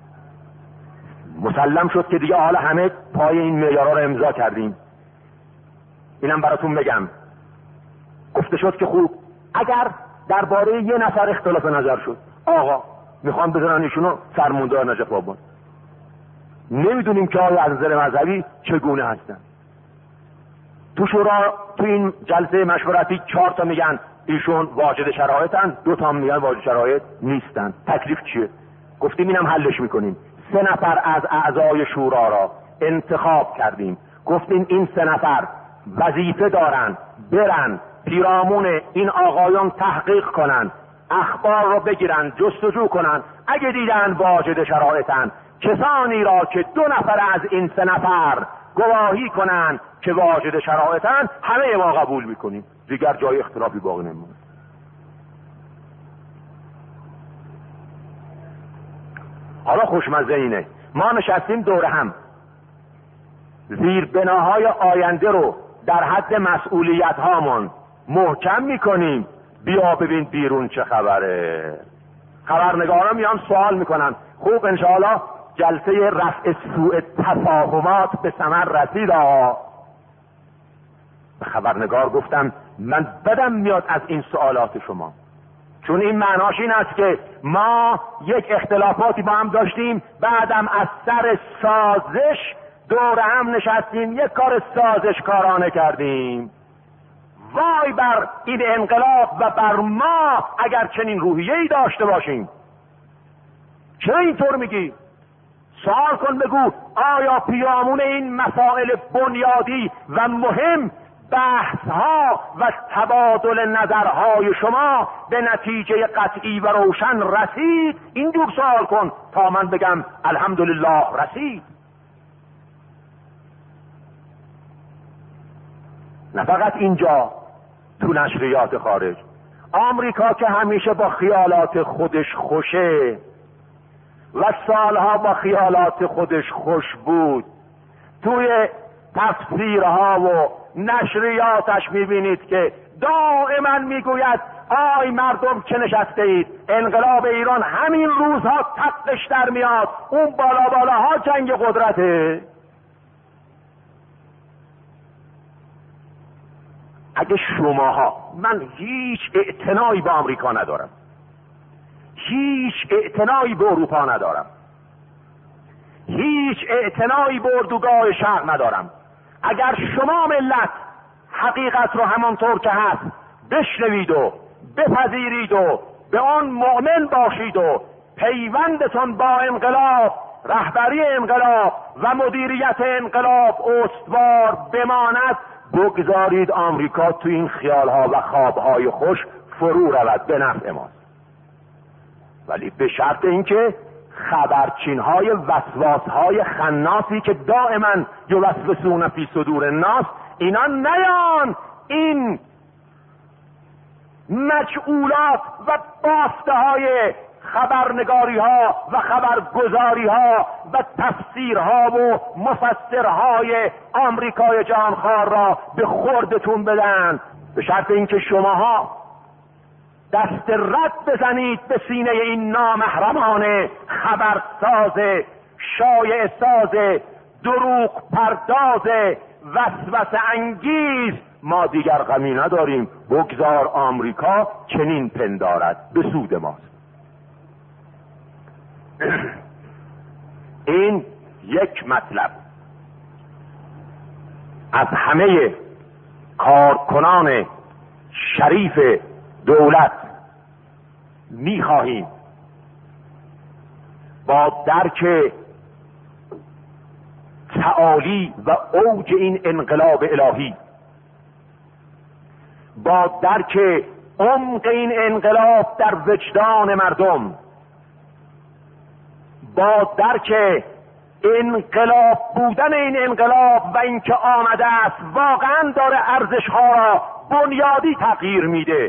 مسلم شد که دیگه حالا همه پای این معیارها رو امضا کردیم. اینم براتون بگم، گفته شد که خوب اگر درباره یه نفر اختلاف نظر شد، آقا میخوام بذارن ایشونو فرماندار نجف آباد، نمیدونیم که آیا از نظر مذهبی چگونه هستن. تو شورا تو این جلسه مشورتی چهار تا میگن ایشون واجد شرایطن، دو تا میگن واجد شرایط نیستن. تکلیف چیه؟ گفتیم اینم حلش میکنیم. سه نفر از اعضای شورا را انتخاب کردیم، گفتیم این سه نفر وظیفه دارن برن پیرامون این آقایان تحقیق کنن، اخبار رو بگیرن، جستجو کنن، اگه دیدن واجد شرایطن کسانی را که دو نفر از این سه نفر گواهی کنن که واجد شرایطن همه ما قبول میکنیم، دیگر جای اختلافی باقی نمیمونه. حالا خوشمزه اینه ما نشستیم دور هم، زیر بناهای آینده رو در حد مسئولیت هامون محکم میکنیم، بیا ببین بیرون چه خبره. خبرنگارا میان سوال میکنن خوب انشاءالله جلسه رفع سوء تفاهمات به ثمر رسید آقا. به خبرنگار گفتم من بدم میاد از این سوالات شما، چون این معناش این است که ما یک اختلافاتی با هم داشتیم، بعدم از سر سازش دور هم نشستیم یک کار سازشکارانه کردیم. وای بر این انقلاب و بر ما اگر چنین روحیه‌ای داشته باشیم. چرا اینطور میگی؟ سوال کن بگو آیا پیرامون این مسائل بنیادی و مهم بحث‌ها و تبادل نظرهای شما به نتیجه قطعی و روشن رسید؟ اینجور سوال کن تا من بگم الحمدلله رسید. نه فقط اینجا، تو نشریات خارج. آمریکا که همیشه با خیالات خودش خوشه و سالها با خیالات خودش خوش بود، توی تفسیرها و نشریاتش میبینید که دائما میگوید آی مردم که نشسته اید، انقلاب ایران همین روزها تقش در میاد، اون بالا بالاها جنگ قدرته. اگه شماها، من هیچ اعتنایی با آمریکا ندارم، هیچ اعتنایی به اروپا ندارم، هیچ اعتنایی به اردوگاه شرق ندارم. اگر شما ملت حقیقت رو همانطور که هست بشنوید و بپذیرید و به آن مؤمن باشید و پیوندتون با انقلاب، رهبری انقلاب و مدیریت انقلاب استوار بماند، بگذارید آمریکا تو این خیالها و خوابهای خوش فرو رود، به نفع ماست. ولی به شرط اینکه خبرچینهای وسواسهای خناسی که دائما یوسوسون فی صدور الناس، اینا نیان این مجعولات و بافته های خبرنگاری ها و خبرگزاری ها و تفسیرها و مفسرهای آمریکای جهانخوار را به خوردتون بدن، به شرط اینکه شماها دست رد بزنید به سینه این نامحرمان خبرساز، شایعه ساز، دروغ پرداز، وسوسه انگیز. ما دیگر غمی نداریم، بگذار آمریکا چنین پندارد، به سود ماست. این یک مطلب. از همه کارکنان شریف دولت می‌خواهیم با درک تعالی و اوج این انقلاب الهی، با درک عمق این انقلاب در وجدان مردم، با درک انقلاب بودن این انقلاب و اینکه آمده است واقعا داره ارزش‌ها را بنیادی تغییر میده،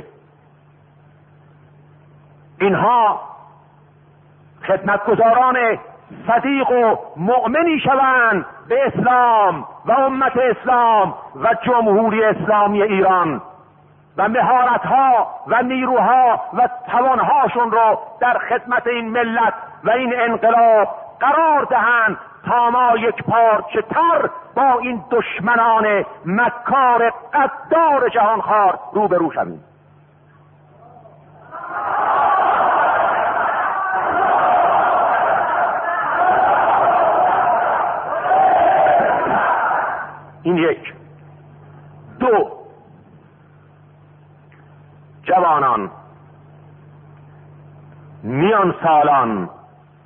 اینها خدمتگزاران صدیق و مؤمنی شوند به اسلام و امت اسلام و جمهوری اسلامی ایران و مهارت‌ها و نیروها و توانهاشون رو در خدمت این ملت و این انقلاب قرار دهند تا ما یک پارچه تر با این دشمنان مکار غدار جهانخوار روبرو شویم. این یک. دو، جوانان، میان سالان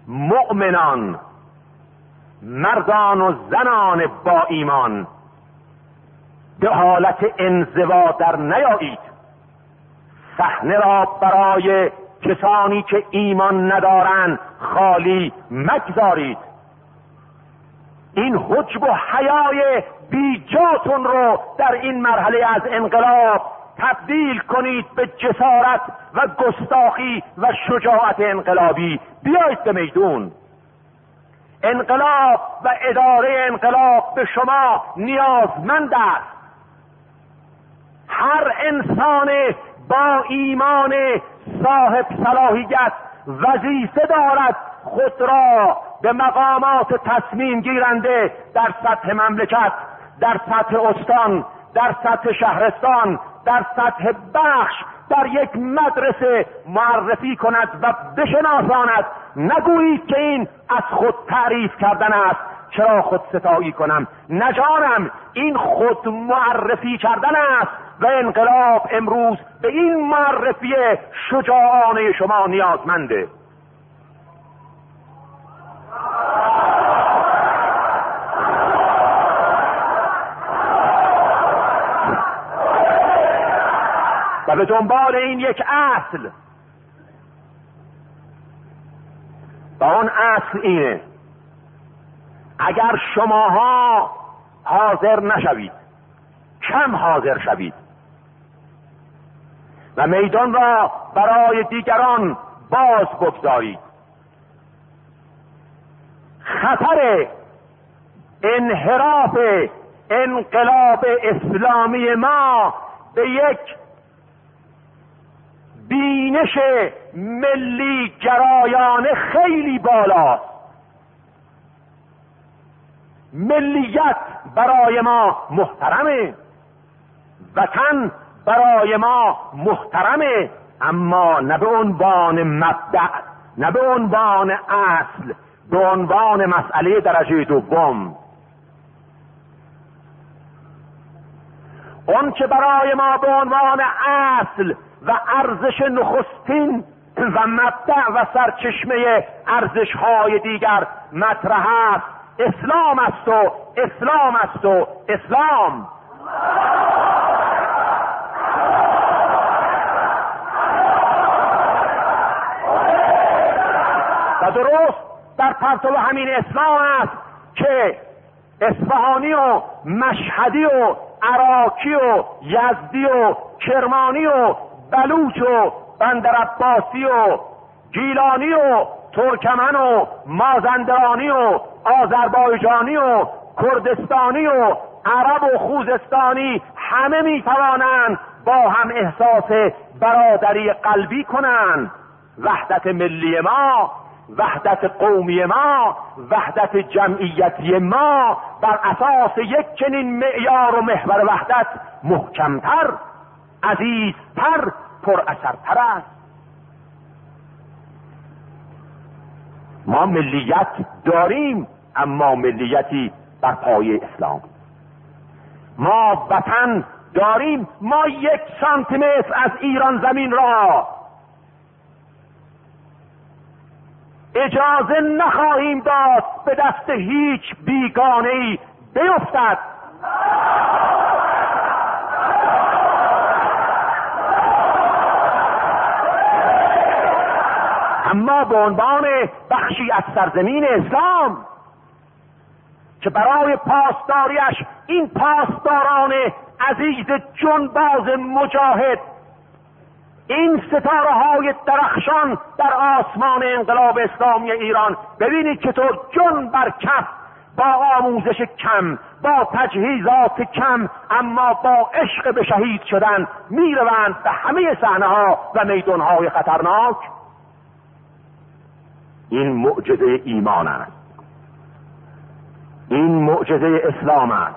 مؤمنان، مردان و زنان با ایمان، به حالت انزوا در نیایید. صحنه را برای کسانی که ایمان ندارند خالی مگذارید. این حجب و حیای بیجاتون رو در این مرحله از انقلاب تبدیل کنید به جسارت و گستاخی و شجاعت انقلابی. بیایید به میدون. انقلاب و اداره انقلاب به شما نیازمند است. هر انسان با ایمان صاحب صلاحیت وظیفه دارد خود را به مقامات تصمیم گیرنده در سطح مملکت، در سطح استان، در سطح شهرستان، در سطح بخش، در یک مدرسه معرفی کند و بشناساند. نگویید که این از خود تعریف کردن است، چرا خود ستایی کنم؟ نجانم، این خود معرفی کردن است و انقلاب امروز به این معرفی شجاعانه شما نیازمنده. و به دنبال این یک اصل، و اون اصل اینه: اگر شماها حاضر نشوید، کم حاضر شوید و میدان را برای دیگران باز بگذارید، خطر انحراف انقلاب اسلامی ما به یک بینش ملی گرایانه خیلی بالاست. ملیت برای ما محترمه، وطن برای ما محترمه، اما نه به عنوان مبدأ، نه به عنوان اصل، به عنوان مسئله درجه دوم. اون که برای ما به عنوان اصل و ارزش نخستین و مبدأ و سرچشمه ارزش‌های دیگر مطرح است، اسلام است و اسلام است و اسلام. و درست در پرتو همین اسلام است که اصفهانی و مشهدی و عراقی و یزدی و کرمانی و بلوچ و بندرعباسی و گیلانی و ترکمن و مازندرانی و آذربایجانی و کردستانی و عرب و خوزستانی همه می توانند با هم احساس برادری قلبی کنند. وحدت ملی ما، وحدت قومی ما، وحدت جمعیتی ما بر اساس یک چنین معیار و محور وحدت محکمتر، عزیزتر، پر اثرتر است. ما ملیت داریم، اما ملیتی بر پایه اسلام. ما وطن داریم، ما یک سانتی متر از ایران زمین را اجازه نخواهیم داد به دست هیچ بیگانه‌ای بیفتد. اما به عنوان بخشی از سرزمین اسلام که برای پاسداریش این پاسداران عزیز جنباز مجاهد، این ستاره های درخشان در آسمان انقلاب اسلامی ایران، ببینید چطور جن بر کف، با آموزش کم، با تجهیزات کم، اما با عشق به شهید شدن میروند به همه صحنه ها و میدان های خطرناک. این معجزه ایمان است، این معجزه اسلام است،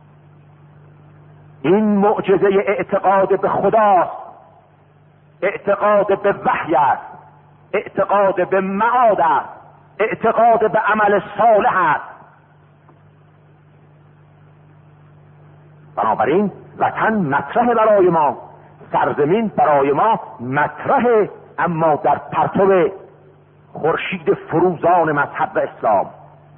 این معجزه اعتقاد به خداست، اعتقاد به وحی است، اعتقاد به معاد است، اعتقاد به عمل صالح است. بنابراین وطن مطرح برای ما، سرزمین برای ما مطرح، اما در پرتو خورشید فروزان مذهب اسلام.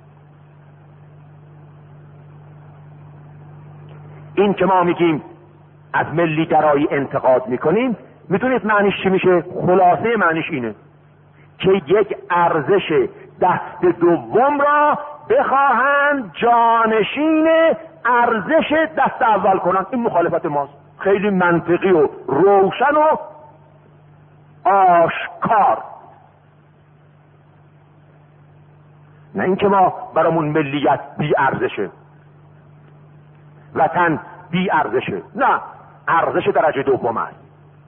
این که ما میگیم از ملی گرایی انتقاد میکنیم، میتونید معنیش چی میشه؟ خلاصه معنیش اینه که یک ارزش دست دوم را بخواهند جانشین ارزش دست اول کنند. این مخالفت ماست، خیلی منطقی و روشن و آشکار. نه اینکه ما برامون ملیت بی ارزشه، وطن بی ارزشه، نه، ارزش درجه دوم است.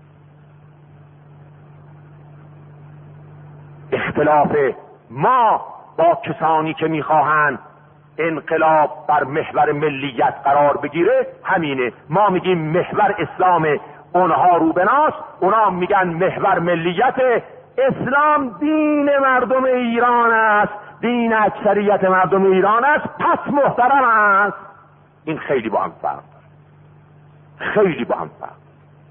اختلاف ما با کسانی که میخواهند انقلاب بر محور ملیت قرار بگیره همینه. ما میگیم محور اسلام، اونها روبناست، اونا میگن محور ملیت. اسلام دین مردم ایران است، دین اکثریت مردم ایران است، پس محترم است. این خیلی با هم فرق داره، خیلی با هم فرق.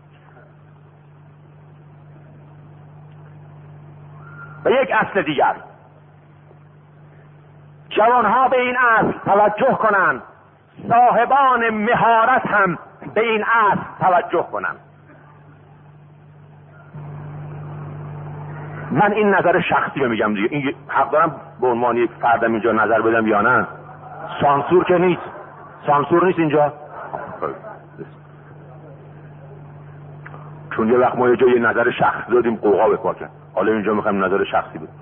و یک اصل دیگر، جوانها به این اصل توجه کنند، صاحبان مهارت هم به این اصل توجه کنند. من این نظر شخصی رو میگم دیگه، این حق دارم به عنوان یک فردم اینجا نظر بدم یا نه؟ سانسور که نیست، سانسور نیست اینجا، چون یه وقت ما یه جا یه نظر شخصی دادیم قوقا بپاکن، حالا اینجا میخوایم نظر شخصی بدیم.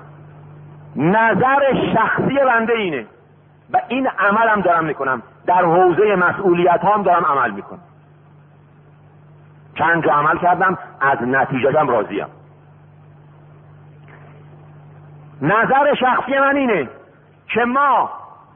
نظر شخصی بنده اینه و این عملم دارم میکنم، در حوزه مسئولیت هم دارم عمل میکنم. چند جا عمل کردم، از نتیجه‌ام راضیم. نظر شخصی من اینه که ما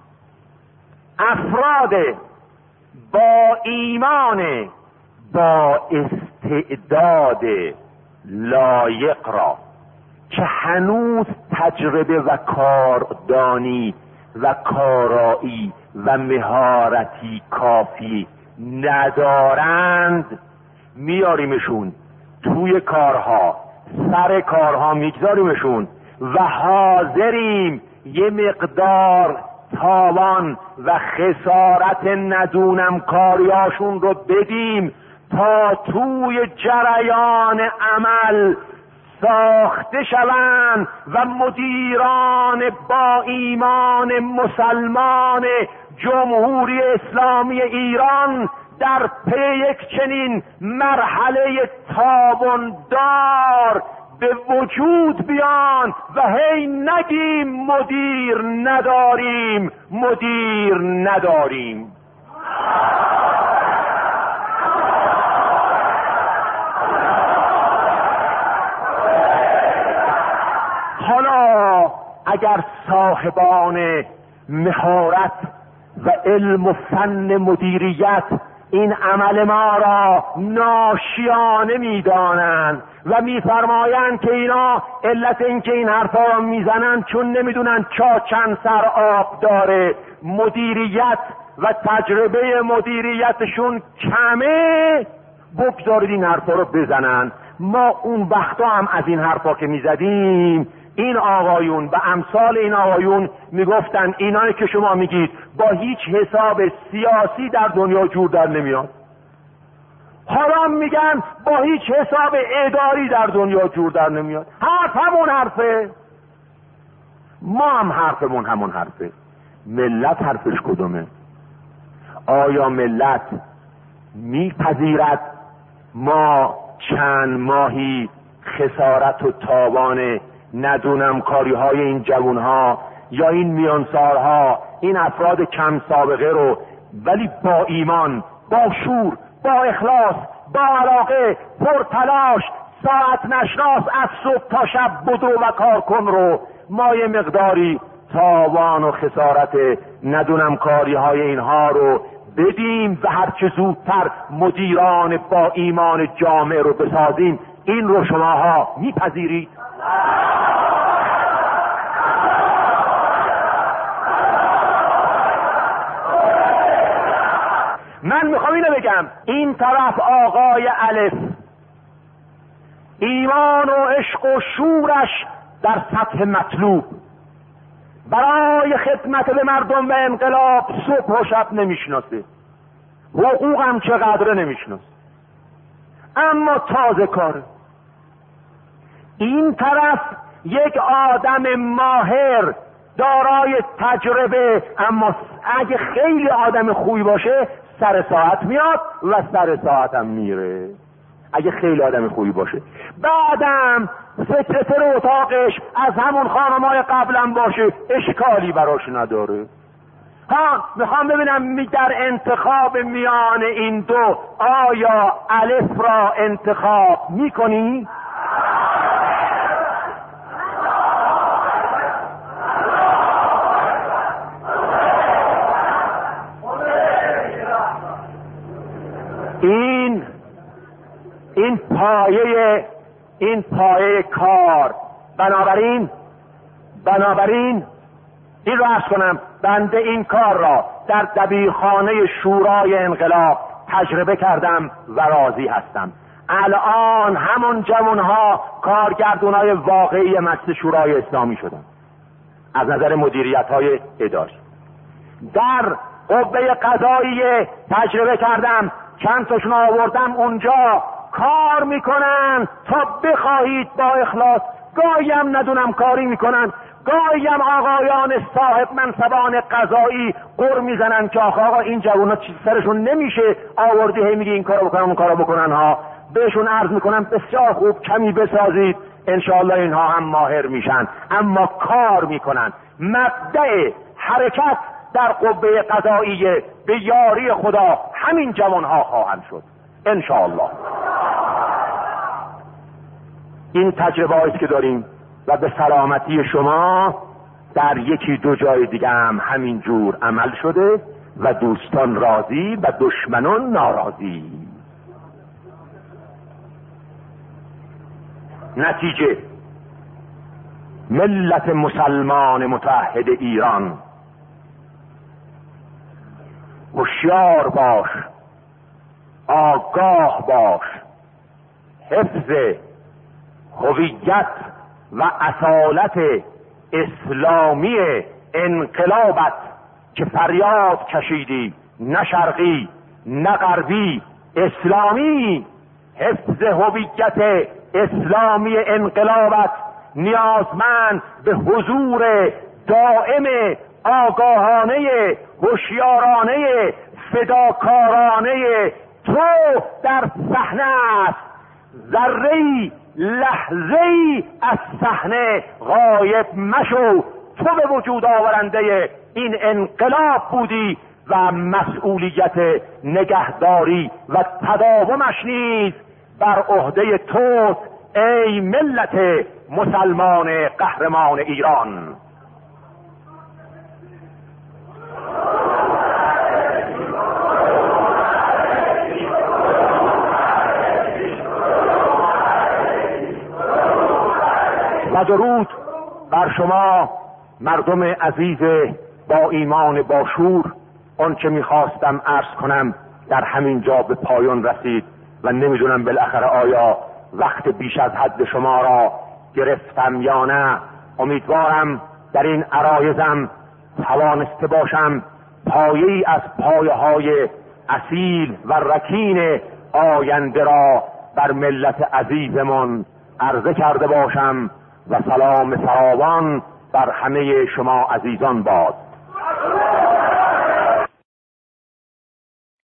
افراد با ایمان، با استعداد لایق را که هنوز تجربه و کاردانی و کارایی و مهارتی کافی ندارند میاریمشون توی کارها، سر کارها میگذاریمشون و حاضریم یه مقدار تاوان و خسارت ندونم کاریاشون رو بدیم تا توی جریان عمل ساخته شوند و مدیران با ایمان مسلمان جمهوری اسلامی ایران در پی یک چنین مرحله تابندار به وجود بیان و هی نگیم مدیر نداریم، مدیر نداریم. حالا اگر صاحبان مهارت و علم و فن مدیریت این عمل ما را ناشیانه میدانند و میفرمایند که اینا علت این که این حرفا را میزنند چون نمیدونن چا چند سر آب داره، مدیریت و تجربه مدیریتشون کمه، بگذارید این حرفا رو بزنن. ما اون وقتا هم از این حرفا که میزدیم، این آقایون و امثال این آقایون میگفتن اینایی که شما میگید با هیچ حساب سیاسی در دنیا جور در نمیاد. حالا میگن با هیچ حساب اداری در دنیا جور در نمیاد. حرف همون حرفه، ما هم حرفمون همون حرفه. ملت حرفش کدومه؟ آیا ملت میپذیرد ما چند ماهی خسارت و تاوان ندونم کاری های این جوون ها یا این میانسالها، این افراد کم سابقه رو ولی با ایمان، با شور، با اخلاص، با علاقه، پر تلاش، ساعت نشناس از صبح تا شب بدو و کار کن رو ما یه مقداری تاوان و خسارت ندونم کاری های اینها رو بدیم و هرچه زودتر مدیران با ایمان جامعه رو بسازیم؟ این رو شماها میپذیرید؟ من میخوام اینو بگم، این طرف آقای الف ایمان و عشق و شورش در سطح مطلوب برای خدمت به مردم و انقلاب صبح و شب نمیشناسه، حقوقم چقدر نمیشناسه، اما تازه کاره. این طرف یک آدم ماهر دارای تجربه، اما اگه خیلی آدم خوبی باشه سر ساعت میاد و سر ساعت هم میره، اگه خیلی آدم خوبی باشه. بعدم سکرتر اتاقش از همون خانمای قبلا باشه، اشکالی براش نداره. ها میخوام ببینم در انتخاب میان این دو آیا الف را انتخاب میکنی؟ این این پایه این پایه کار. بنابراین بنابراین این رو عرض کنم، بنده این کار را در دبیرخانه شورای انقلاب تجربه کردم و راضی هستم. الان همون جوانها کارگردونای واقعی مجلس شورای اسلامی شدن از نظر مدیریت‌های اداری. در قوه قضاییه تجربه کردم، چند تاشون آوردم اونجا، کار میکنن تا بخواهید با اخلاص. گاهی هم ندونم کاری میکنن، گاهی هم آقایان صاحب منصبان قضایی قر میزنن که آقا آقا این جوونا چیز سرشون نمیشه، آوردی هی میگی این کارو بکنن اون کارو بکنن ها. بهشون عرض میکنم بسیار خوب، کمی بسازید، انشاءالله اینها هم ماهر میشن، اما کار میکنن. مبدأ حرکت در قوه قضاییه به یاری خدا همین جوانها خواهند شد انشاءالله. این تجربه است که داریم و به سلامتی شما در یکی دو جای دیگه هم همین جور عمل شده و دوستان راضی و دشمنان ناراضی. نتیجه ملت مسلمان متحد ایران، هوشیار باش، آگاه باش، حفظ هویت و اصالت اسلامی انقلابت که فریاد کشیدی، نه شرقی نه غربی، اسلامی، حفظ هویت اسلامی انقلابت نیازمند به حضور دائم آگاهانه، هوشیارانه، فداکارانه تو در صحنه است. ذره‌ای لحظه‌ای از صحنه غایب مشو. تو به وجود آورنده این انقلاب بودی و مسئولیت نگهداری و تداومش نیز بر عهده توست ای ملت مسلمان قهرمان ایران. و درود بر شما مردم عزیز با ایمان باشور. آن که میخواستم عرض کنم در همین جا به پایان رسید و نمیدونم بالاخره آیا وقت بیش از حد شما را گرفتم یا نه. امیدوارم در این عرایضم توانسته باشم پایه‌ای از پایه های اصیل و رکین آینده را بر ملت عزیزمان عرضه کرده باشم و سلام فراوان بر همه شما عزیزان باد.